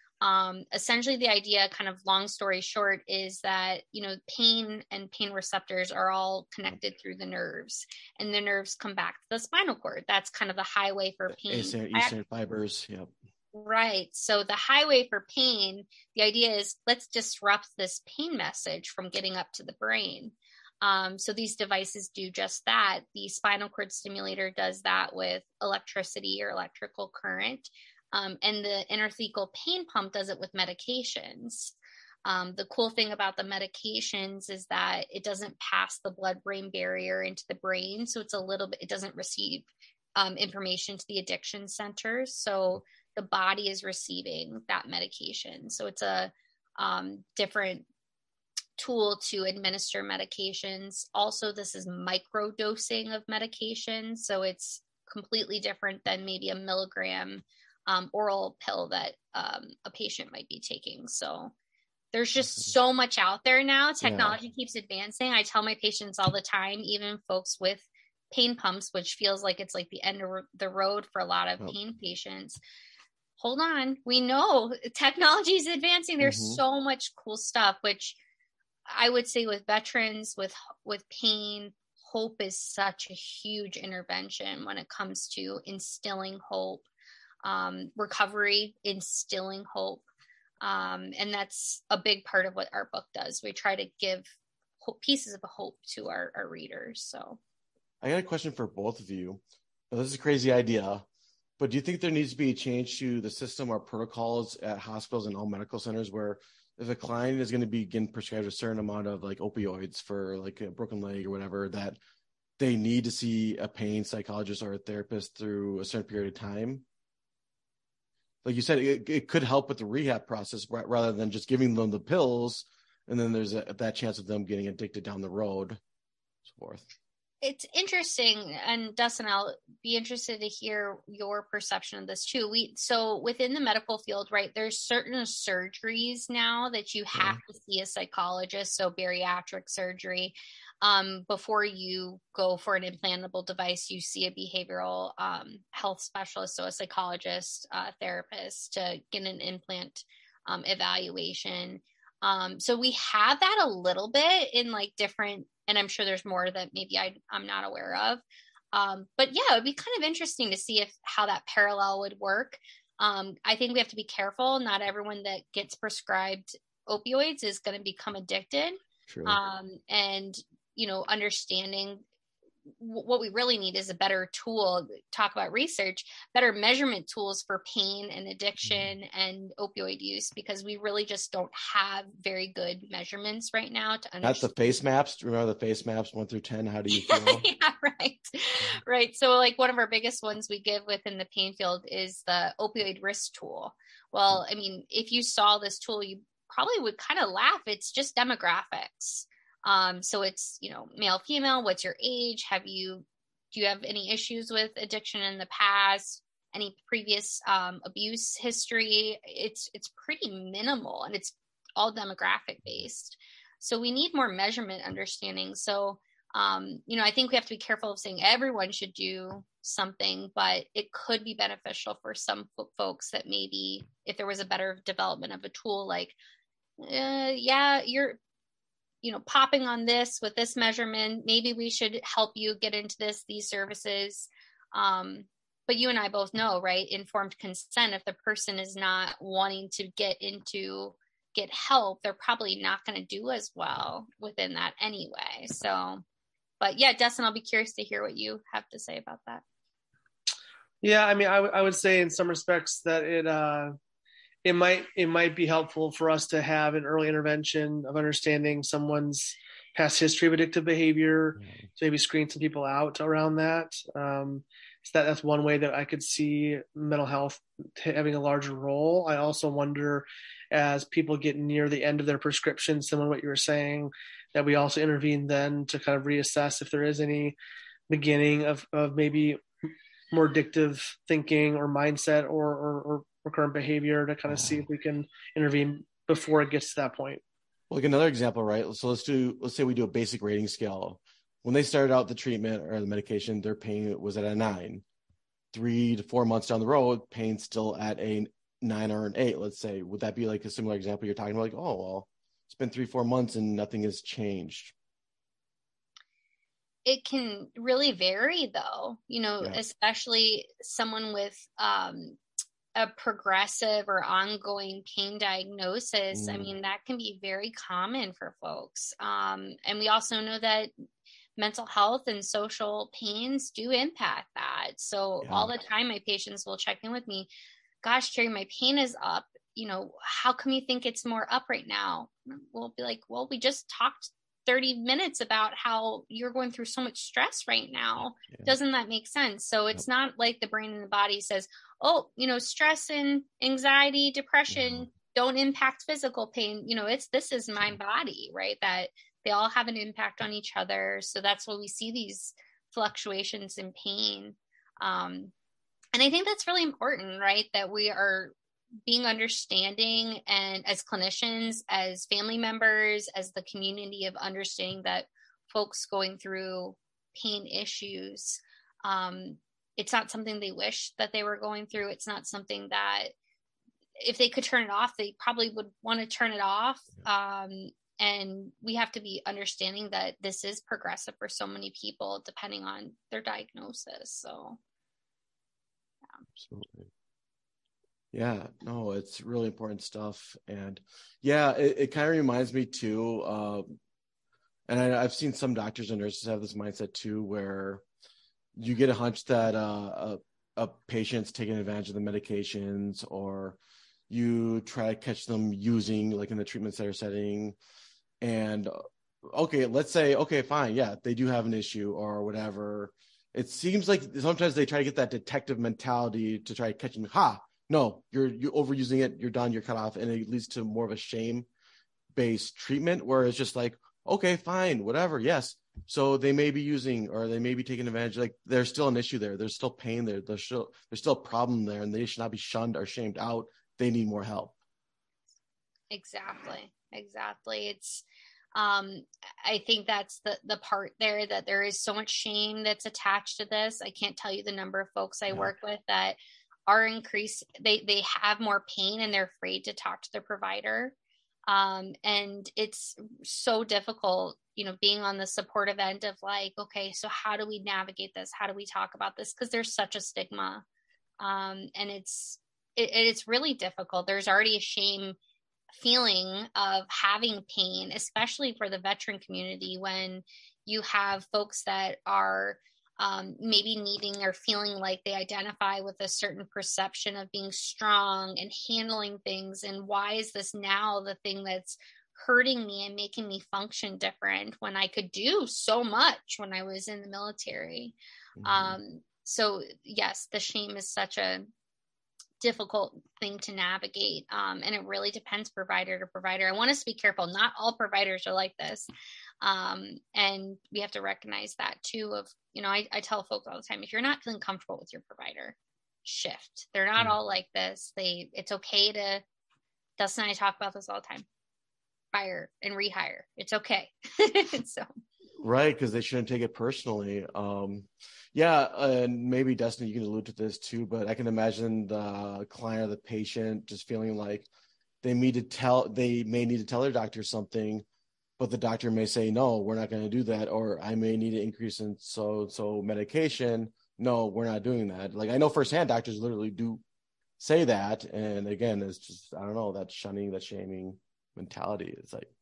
Um, essentially, the idea, kind of long story short, is that, you know, pain and pain receptors are all connected through the nerves, and the nerves come back to the spinal cord. That's kind of the highway for pain. Eastern, eastern fibers, yep. Right. So the highway for pain, the idea is let's disrupt this pain message from getting up to the brain. Um, so these devices do just that. The spinal cord stimulator does that with electricity or electrical current. Um, and the intrathecal pain pump does it with medications. Um, the cool thing about the medications is that it doesn't pass the blood-brain barrier into the brain. So it's a little bit, it doesn't receive um, information to the addiction centers. So the body is receiving that medication. So it's a um, different tool to administer medications. Also, this is micro dosing of medication, so it's completely different than maybe a milligram um, oral pill that um, a patient might be taking. So there's just so much out there now. Technology yeah. keeps advancing. I tell my patients all the time, even folks with pain pumps, which feels like it's like the end of the road for a lot of oh. pain patients. Hold on, we know technology is advancing. There's mm-hmm. so much cool stuff, which I would say with veterans, with with pain, hope is such a huge intervention when it comes to instilling hope, um, recovery, instilling hope. Um, and that's a big part of what our book does. We try to give hope, pieces of hope to our, our readers. So I got a question for both of you. Now, this is a crazy idea, but do you think there needs to be a change to the system or protocols at hospitals and all medical centers where if a client is going to be getting prescribed a certain amount of like opioids for like a broken leg or whatever, that they need to see a pain psychologist or a therapist through a certain period of time? Like you said, it, it could help with the rehab process rather than just giving them the pills. And then there's a, that chance of them getting addicted down the road, so forth. It's interesting, and Dustin, I'll be interested to hear your perception of this too. We so within the medical field, right? There's certain surgeries now that you have yeah. to see a psychologist. So bariatric surgery, um, before you go for an implantable device, you see a behavioral um, health specialist, so a psychologist, uh, therapist, to get an implant um, evaluation. Um, so we have that a little bit in like different. And I'm sure there's more that maybe I, I'm not aware of. Um, but yeah, it would be kind of interesting to see if how that parallel would work. Um, I think we have to be careful. Not everyone that gets prescribed opioids is going to become addicted. True. Um, and, you know, understanding what we really need is a better tool, talk about research, better measurement tools for pain and addiction mm-hmm. and opioid use, because we really just don't have very good measurements right now to understand. That's the face maps. Remember the face maps one through ten? How do you feel? Yeah, right. Right. So like one of our biggest ones we give within the pain field is the opioid risk tool. Well, I mean, if you saw this tool, you probably would kind of laugh. It's just demographics. Um, so it's, you know, male, female, what's your age? Have you, do you have any issues with addiction in the past? Any previous, um, abuse history? It's, it's pretty minimal, and it's all demographic based. So we need more measurement understanding. So, um, you know, I think we have to be careful of saying everyone should do something, but it could be beneficial for some folks that maybe if there was a better development of a tool, like, uh, yeah, you're, you know, popping on this with this measurement, maybe we should help you get into this, these services. Um, but you and I both know, right? Informed consent, if the person is not wanting to get into, get help, they're probably not going to do as well within that anyway. So, but yeah, Dustin, I'll be curious to hear what you have to say about that. Yeah. I mean, I, w- I would say in some respects that it, uh, It might it might be helpful for us to have an early intervention of understanding someone's past history of addictive behavior, mm-hmm. to maybe screen some people out around that. Um, so that that's one way that I could see mental health t- having a larger role. I also wonder, as people get near the end of their prescription, similar to what you were saying, that we also intervene then to kind of reassess if there is any beginning of, of maybe more addictive thinking or mindset or or, or recurrent behavior, to kind of see if we can intervene before it gets to that point. Well, like another example, right? So let's do, let's say we do a basic rating scale. When they started out the treatment or the medication, their pain was at a nine. Three to four months down the road, pain's still at a nine or an eight, let's say. Would that be like a similar example you're talking about? Like, oh, well, it's been three, four months and nothing has changed. It can really vary though, you know, yeah. especially someone with, um, a progressive or ongoing pain diagnosis. Mm. I mean, that can be very common for folks. Um, and we also know that mental health and social pains do impact that. So yeah. all the time, my patients will check in with me. Gosh, Carrie, my pain is up. You know, how come you think it's more up right now? We'll be like, well, we just talked thirty minutes about how you're going through so much stress right now. Yeah. Doesn't that make sense? So it's yep. not like the brain and the body says, oh, you know, stress and anxiety, depression yeah. don't impact physical pain. You know, it's, this is my body, right? That they all have an impact on each other. So that's why we see these fluctuations in pain. Um, and I think that's really important, right? That we are being understanding, and as clinicians, as family members, as the community, of understanding that folks going through pain issues, um, it's not something they wish that they were going through. It's not something that if they could turn it off, they probably would want to turn it off. Um, and we have to be understanding that this is progressive for so many people depending on their diagnosis. So, yeah. Absolutely. Yeah, no, it's really important stuff. And yeah, it, it kind of reminds me too, uh, and I, I've seen some doctors and nurses have this mindset too, where you get a hunch that uh, a, a patient's taking advantage of the medications, or you try to catch them using, like in the treatment center setting. And okay, let's say, okay, fine. Yeah, they do have an issue or whatever. It seems like sometimes they try to get that detective mentality to try to catch them. Ha! No, you're you're overusing it. You're done. You're cut off, and it leads to more of a shame-based treatment where it's just like, okay, fine, whatever. Yes, So they may be using, or they may be taking advantage. Like there's still an issue there. There's still pain there. There's still there's still a problem there, and they should not be shunned or shamed out. They need more help. Exactly. Exactly. It's, um, I think that's the, the part there, that there is so much shame that's attached to this. I can't tell you the number of folks I yeah. work with that are increased. They, they have more pain and they're afraid to talk to their provider. Um, and it's so difficult, you know, being on the supportive end of like, okay, so how do we navigate this? How do we talk about this? Cause there's such a stigma. Um, and it's, it, it's really difficult. There's already a shame feeling of having pain, especially for the veteran community, when you have folks that are um, maybe needing or feeling like they identify with a certain perception of being strong and handling things. And why is this now the thing that's hurting me and making me function different when I could do so much when I was in the military? Mm-hmm. Um, so yes, the shame is such a difficult thing to navigate. Um, and it really depends provider to provider. I want us to be careful. Not all providers are like this. Um, and we have to recognize that too of, you know, I, I tell folks all the time, if you're not feeling comfortable with your provider, shift. They're not mm-hmm. all like this. They, it's okay to, Dustin and I talk about this all the time, fire and rehire. It's okay. So. Right. Cause they shouldn't take it personally. Um, Yeah, and maybe Dustin, you can allude to this too, but I can imagine the client or the patient just feeling like they need to tell, they may need to tell their doctor something, but the doctor may say, no, we're not going to do that. Or I may need an increase in so, so medication. No, we're not doing that. Like I know firsthand doctors literally do say that. And again, it's just, I don't know, that shunning, that shaming mentality. It's like,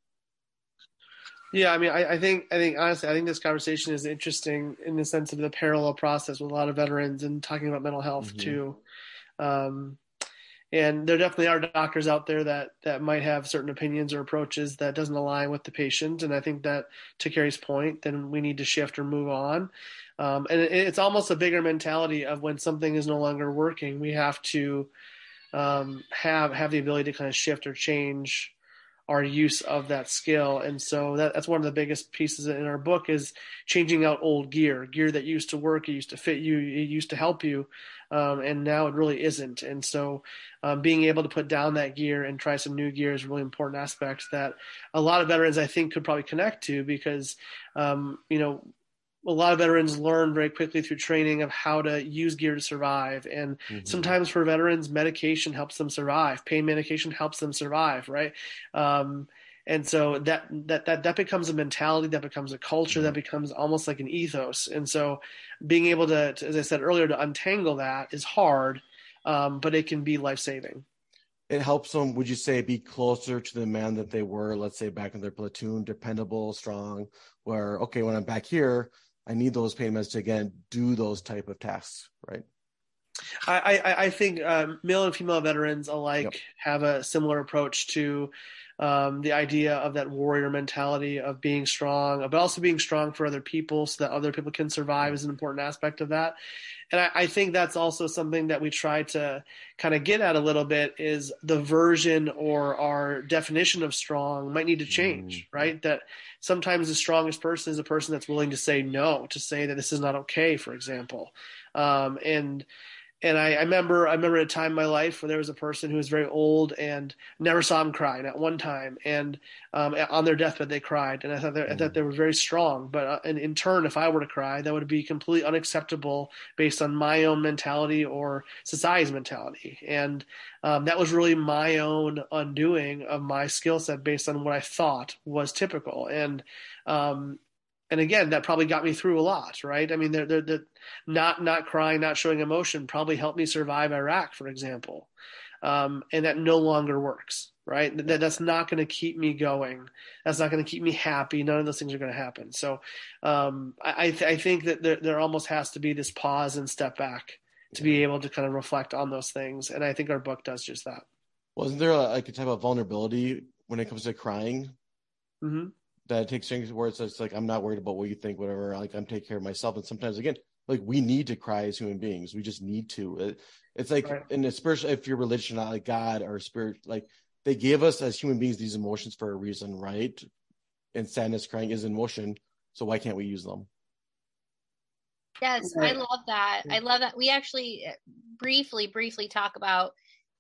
Yeah, I mean, I, I think, I think honestly, I think this conversation is interesting in the sense of the parallel process with a lot of veterans and talking about mental health mm-hmm. too. Um, and there definitely are doctors out there that, that might have certain opinions or approaches that doesn't align with the patient. And I think that, to Carrie's point, then we need to shift or move on. Um, and it, it's almost a bigger mentality of when something is no longer working, we have to um, have have the ability to kind of shift or change our use of that skill. And so that, that's one of the biggest pieces in our book is changing out old gear, gear that used to work, it used to fit you, it used to help you. Um, and now it really isn't. And so um, being able to put down that gear and try some new gear is a really important aspect that a lot of veterans, I think, could probably connect to because, um, you know, a lot of veterans learn very quickly through training of how to use gear to survive. And mm-hmm. sometimes for veterans, medication helps them survive. Pain medication helps them survive, right? Um, and so that, that, that, that becomes a mentality, that becomes a culture, mm-hmm. that becomes almost like an ethos. And so being able to, to as I said earlier, to untangle that is hard, um, but it can be life-saving. It helps them, would you say, be closer to the man that they were, let's say, back in their platoon, dependable, strong, where, okay, when I'm back here, I need those pain meds to, again, do those type of tasks, right? I, I, I think uh, male and female veterans alike yep. have a similar approach to um, the idea of that warrior mentality of being strong, but also being strong for other people so that other people can survive is an important aspect of that. And I, I think that's also something that we try to kind of get at a little bit is the version or our definition of strong might need to change, mm. right? That sometimes the strongest person is a person that's willing to say no, to say that this is not okay, for example. Um, and And I, I remember I remember a time in my life where there was a person who was very old and never saw him cry, not one time. And um, on their deathbed, they cried. And I thought, I thought they were very strong. But uh, and in turn, if I were to cry, that would be completely unacceptable based on my own mentality or society's mentality. And um, that was really my own undoing of my skill set based on what I thought was typical. And um And again, that probably got me through a lot, right? I mean, they're, they're, they're not not crying, not showing emotion probably helped me survive Iraq, for example. Um, and that no longer works, right? That, that's not going to keep me going. That's not going to keep me happy. None of those things are going to happen. So um, I, th- I think that there, there almost has to be this pause and step back to be able to kind of reflect on those things. And I think our book does just that. Wasn't there like a type of vulnerability when it comes to crying? Mm-hmm. That it takes things where it's, it's like, I'm not worried about what you think, whatever, like I'm taking care of myself. And sometimes again, like we need to cry as human beings. We just need to, it, it's like, right. And especially if you're religious, not like God or spirit, like they gave us as human beings, these emotions for a reason, right? And sadness, crying is emotion. So why can't we use them? Yes, I love that. I love that. We actually briefly, briefly talk about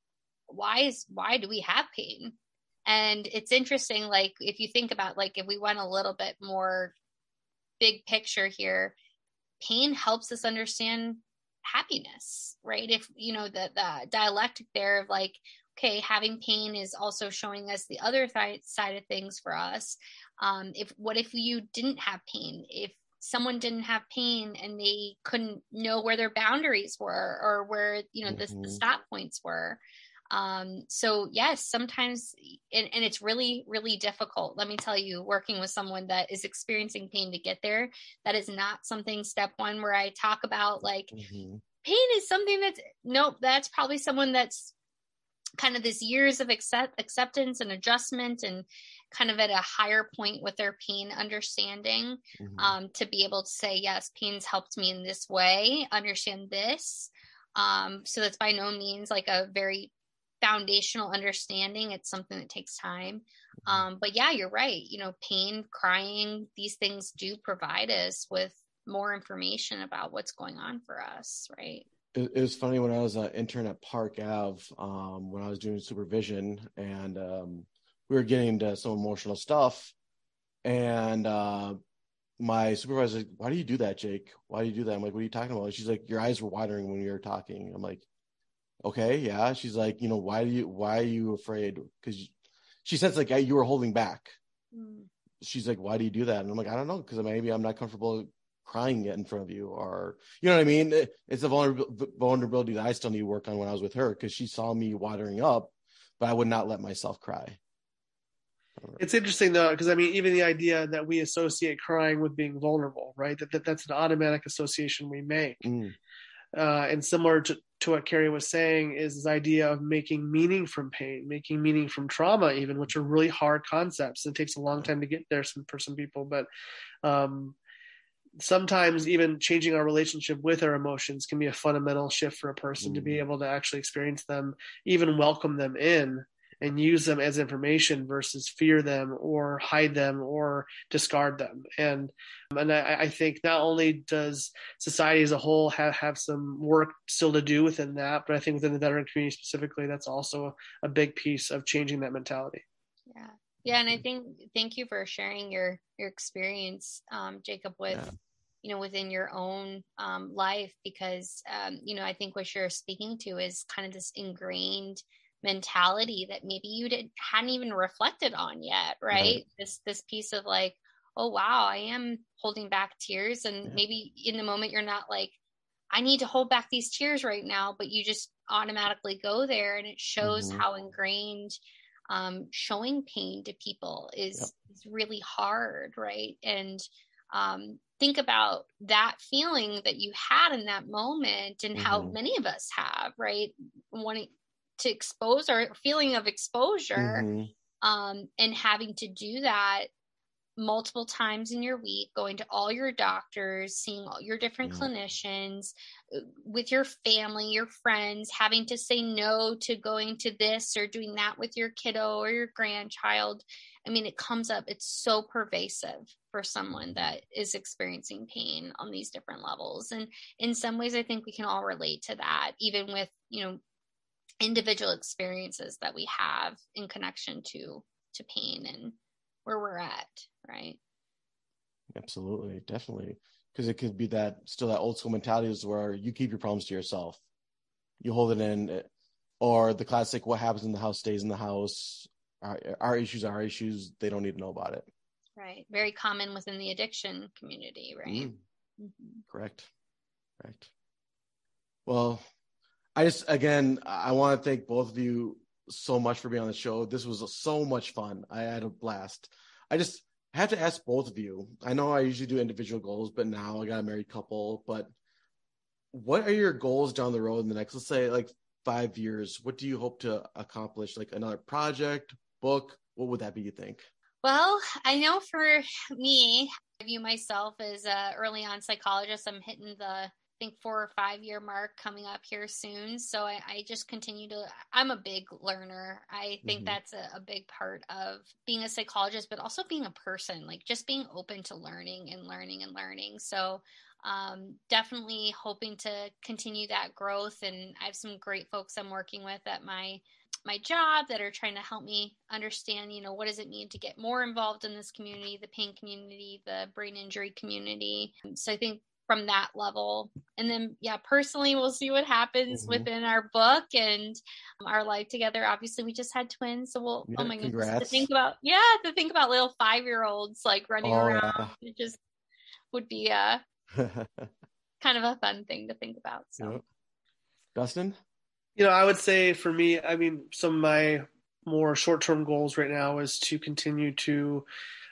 why is why do we have pain? And it's interesting, like if you think about like if we went a little bit more big picture here, pain helps us understand happiness, right? If you know the the dialectic there of like, okay, having pain is also showing us the other th- side of things for us. Um, if what if you didn't have pain? If someone didn't have pain and they couldn't know where their boundaries were or where, you know, mm-hmm. the, the stop points were. Um, so yes, sometimes, and, and it's really, really difficult. Let me tell you, working with someone that is experiencing pain to get there, that is not something step one where I talk about like mm-hmm. pain is something that's, nope, that's probably someone that's kind of this years of accept, acceptance and adjustment and kind of at a higher point with their pain understanding, mm-hmm. um, to be able to say, yes, pain's helped me in this way, understand this. Um, so that's by no means like a very foundational understanding. It's something that takes time. Um, but yeah, you're right. You know, pain, crying, these things do provide us with more information about what's going on for us. Right. It, it was funny when I was an intern at Park Ave, um, when I was doing supervision and, um, we were getting into some emotional stuff, and uh, my supervisor was like, why do you do that, Jake? Why do you do that? I'm like, what are you talking about? And she's like, your eyes were watering when you were talking. I'm like, okay, yeah. She's like, you know, why do you, why are you afraid? Because she says like, you were holding back. Mm. She's like, why do you do that? And I'm like, I don't know, because maybe I'm not comfortable crying yet in front of you, or, you know what I mean? It's a vulner- vulnerability that I still need to work on when I was with her, because she saw me watering up, but I would not let myself cry. It's interesting though, because I mean, even the idea that we associate crying with being vulnerable, right? That, that that's an automatic association we make. Mm. Uh, and similar to, to what Carrie was saying is this idea of making meaning from pain, making meaning from trauma, even, which are really hard concepts. It takes a long time to get there some, for some people, but um, sometimes even changing our relationship with our emotions can be a fundamental shift for a person mm. to be able to actually experience them, even welcome them in, and use them as information versus fear them or hide them or discard them. And and I, I think not only does society as a whole have, have some work still to do within that, but I think within the veteran community specifically, that's also a big piece of changing that mentality. Yeah. Yeah. And I think, thank you for sharing your, your experience, um, Jacob, with, yeah. you know, within your own um, life, because, um, you know, I think what you're speaking to is kind of this ingrained mentality that maybe you did, hadn't even reflected on yet, right? right? This this piece of like, oh wow, I am holding back tears, and yeah. maybe in the moment you're not like, I need to hold back these tears right now, but you just automatically go there, and it shows mm-hmm. how ingrained um, showing pain to people is yep. is really hard, right? And um, think about that feeling that you had in that moment, and mm-hmm. how many of us have, right? Wanting to expose, or feeling of exposure, mm-hmm. um, and having to do that multiple times in your week, going to all your doctors, seeing all your different yeah. clinicians, with your family, your friends, having to say no to going to this or doing that with your kiddo or your grandchild. I mean, it comes up, it's so pervasive for someone that is experiencing pain on these different levels. And in some ways, I think we can all relate to that, even with, you know, individual experiences that we have in connection to to pain and where we're at, right? Absolutely, definitely, because it could be that still that old school mentality is where you keep your problems to yourself, you hold it in, or the classic "what happens in the house stays in the house." Our, our issues are our issues; they don't need to know about it. Right, very common within the addiction community, right? Mm. Mm-hmm. Correct, correct. Well, I just, again, I want to thank both of you so much for being on the show. This was so much fun. I had a blast. I just have to ask both of you. I know I usually do individual goals, but now I got a married couple. But what are your goals down the road in the next, let's say, like five years? What do you hope to accomplish? Like another project, book? What would that be, you think? Well, I know for me, I view myself as an early on psychologist. I'm hitting the think four or five year mark coming up here soon. So I, I just continue to, I'm a big learner. I think mm-hmm. that's a, a big part of being a psychologist, but also being a person, like just being open to learning and learning and learning. So um, definitely hoping to continue that growth. And I have some great folks I'm working with at my my job that are trying to help me understand, you know, what does it mean to get more involved in this community, the pain community, the brain injury community. So I think from that level, and then, yeah, personally, we'll see what happens mm-hmm. within our book and our life together. Obviously, we just had twins. So we'll, yeah, oh my goodness, congrats. to think about, yeah, to think about little five-year-olds like running oh, around. Yeah. It just would be a kind of a fun thing to think about. So, yep. Dustin? You know, I would say for me, I mean, some of my more short-term goals right now is to continue to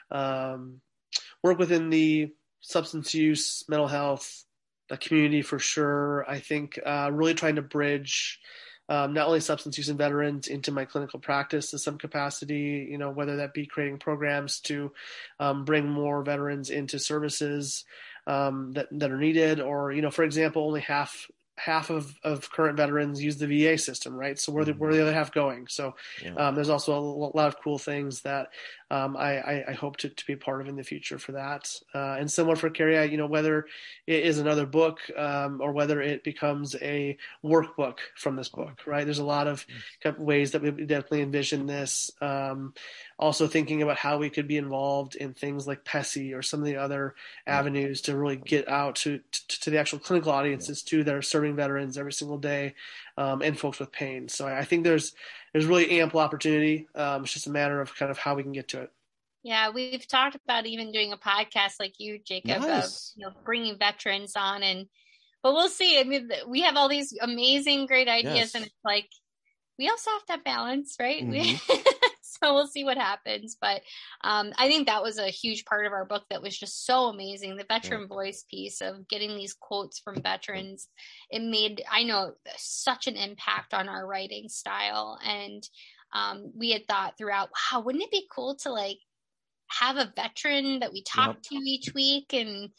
um, work within the substance use, mental health, the community for sure. I think uh, really trying to bridge um, not only substance use and veterans into my clinical practice in some capacity, you know, whether that be creating programs to um, bring more veterans into services um, that, that are needed, or, you know, for example, only half half of, of current veterans use the V A system, right? So where the, where the other half going? So yeah. um, there's also a lot of cool things that um, I, I, I hope to, to be part of in the future for that. Uh, and similar for Carrie, you know, whether it is another book um, or whether it becomes a workbook from this book, right? There's a lot of, kind of ways that we definitely envision this. Um, also thinking about how we could be involved in things like P E S I or some of the other avenues to really get out to, to, to the actual clinical audiences too that are serving veterans every single day um, and folks with pain. So I think there's there's really ample opportunity. Um, it's just a matter of kind of how we can get to it. Yeah, we've talked about even doing a podcast like you, Jacob, nice. of you know, bringing veterans on, and but we'll see. I mean, we have all these amazing, great ideas, yes. and it's like we also have to have balance, right? Mm-hmm. We, so we'll see what happens. But um, I think that was a huge part of our book that was just so amazing. The veteran yeah. voice piece of getting these quotes from veterans, it made, I know, such an impact on our writing style. And um, we had thought throughout, wow, wouldn't it be cool to like have a veteran that we talk yep. to each week and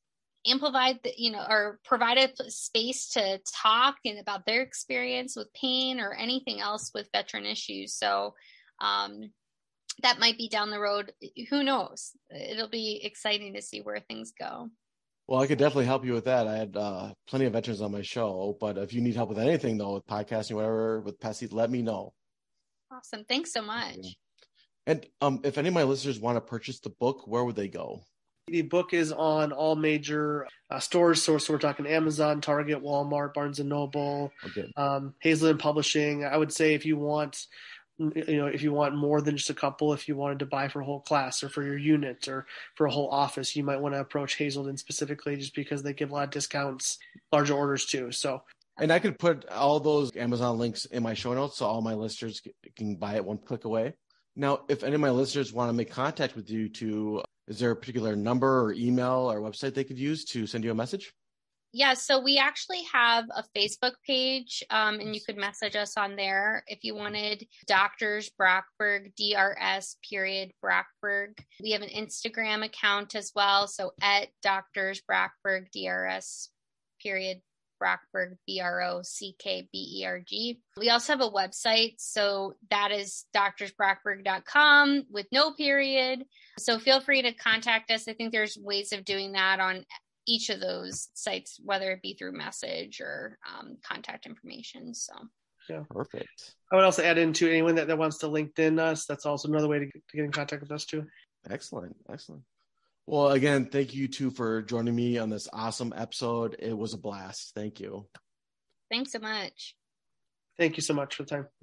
amplify the, you know, or provide a space to talk and about their experience with pain or anything else with veteran issues. So um, that might be down the road. Who knows? It'll be exciting to see where things go. Well, I could definitely help you with that. I had uh, plenty of veterans on my show, but if you need help with anything though, with podcasting, whatever, with P E S I, let me know. Awesome. Thanks so much. And um, if any of my listeners want to purchase the book, where would they go? The book is on all major uh, stores. So, so we're talking Amazon, Target, Walmart, Barnes and Noble, okay. um, Hazelden Publishing. I would say if you want, you know, if you want more than just a couple, if you wanted to buy for a whole class or for your unit or for a whole office, you might want to approach Hazelden specifically just because they give a lot of discounts, larger orders too. So. And I could put all those Amazon links in my show notes so all my listeners can buy it one click away. Now, if any of my listeners want to make contact with you to, is there a particular number or email or website they could use to send you a message? Yeah, so we actually have a Facebook page, um, and you could message us on there if you wanted. Doctors Brockberg, D R S period Brockberg. We have an Instagram account as well, so at Doctors Brockberg, D R S period Brockberg, B R O C K B E R G. We also have a website, so that is doctors brockberg dot com with no period. So feel free to contact us. I think there's ways of doing that on each of those sites, whether it be through message or um, contact information. So yeah, perfect. I would also add into anyone that, that wants to LinkedIn us. That's also another way to get, to get in contact with us too. Excellent, excellent. Well, again, thank you two for joining me on this awesome episode. It was a blast. Thank you. Thanks so much. Thank you so much for the time.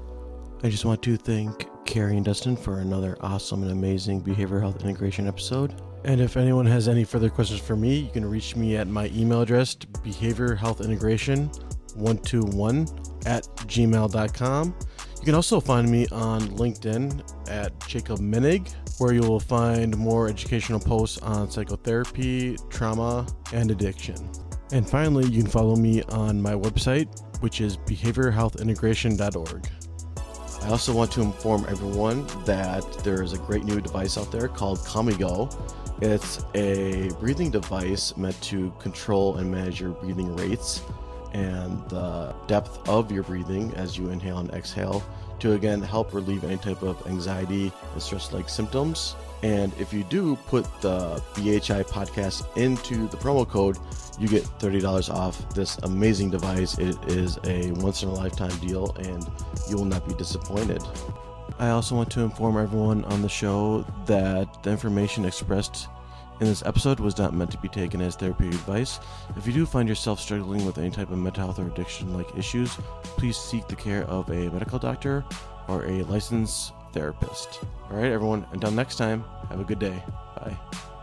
I just want to thank Carrie and Dustin for another awesome and amazing behavioral health integration episode. And if anyone has any further questions for me, you can reach me at my email address, behavior health integration one two one at gmail dot com. You can also find me on LinkedIn at Jacob Menig, where you will find more educational posts on psychotherapy, trauma, and addiction. And finally, you can follow me on my website, which is behavior health integration dot org. I also want to inform everyone that there is a great new device out there called Calmigo. It's a breathing device meant to control and manage your breathing rates and the depth of your breathing as you inhale and exhale to, again, help relieve any type of anxiety and stress-like symptoms. And if you do put the B H I podcast into the promo code, you get thirty dollars off this amazing device. It is a once-in-a-lifetime deal, and you will not be disappointed. I also want to inform everyone on the show that the information expressed in this episode was not meant to be taken as therapeutic advice. If you do find yourself struggling with any type of mental health or addiction-like issues, please seek the care of a medical doctor or a licensed therapist. All right, everyone, until next time, have a good day. Bye.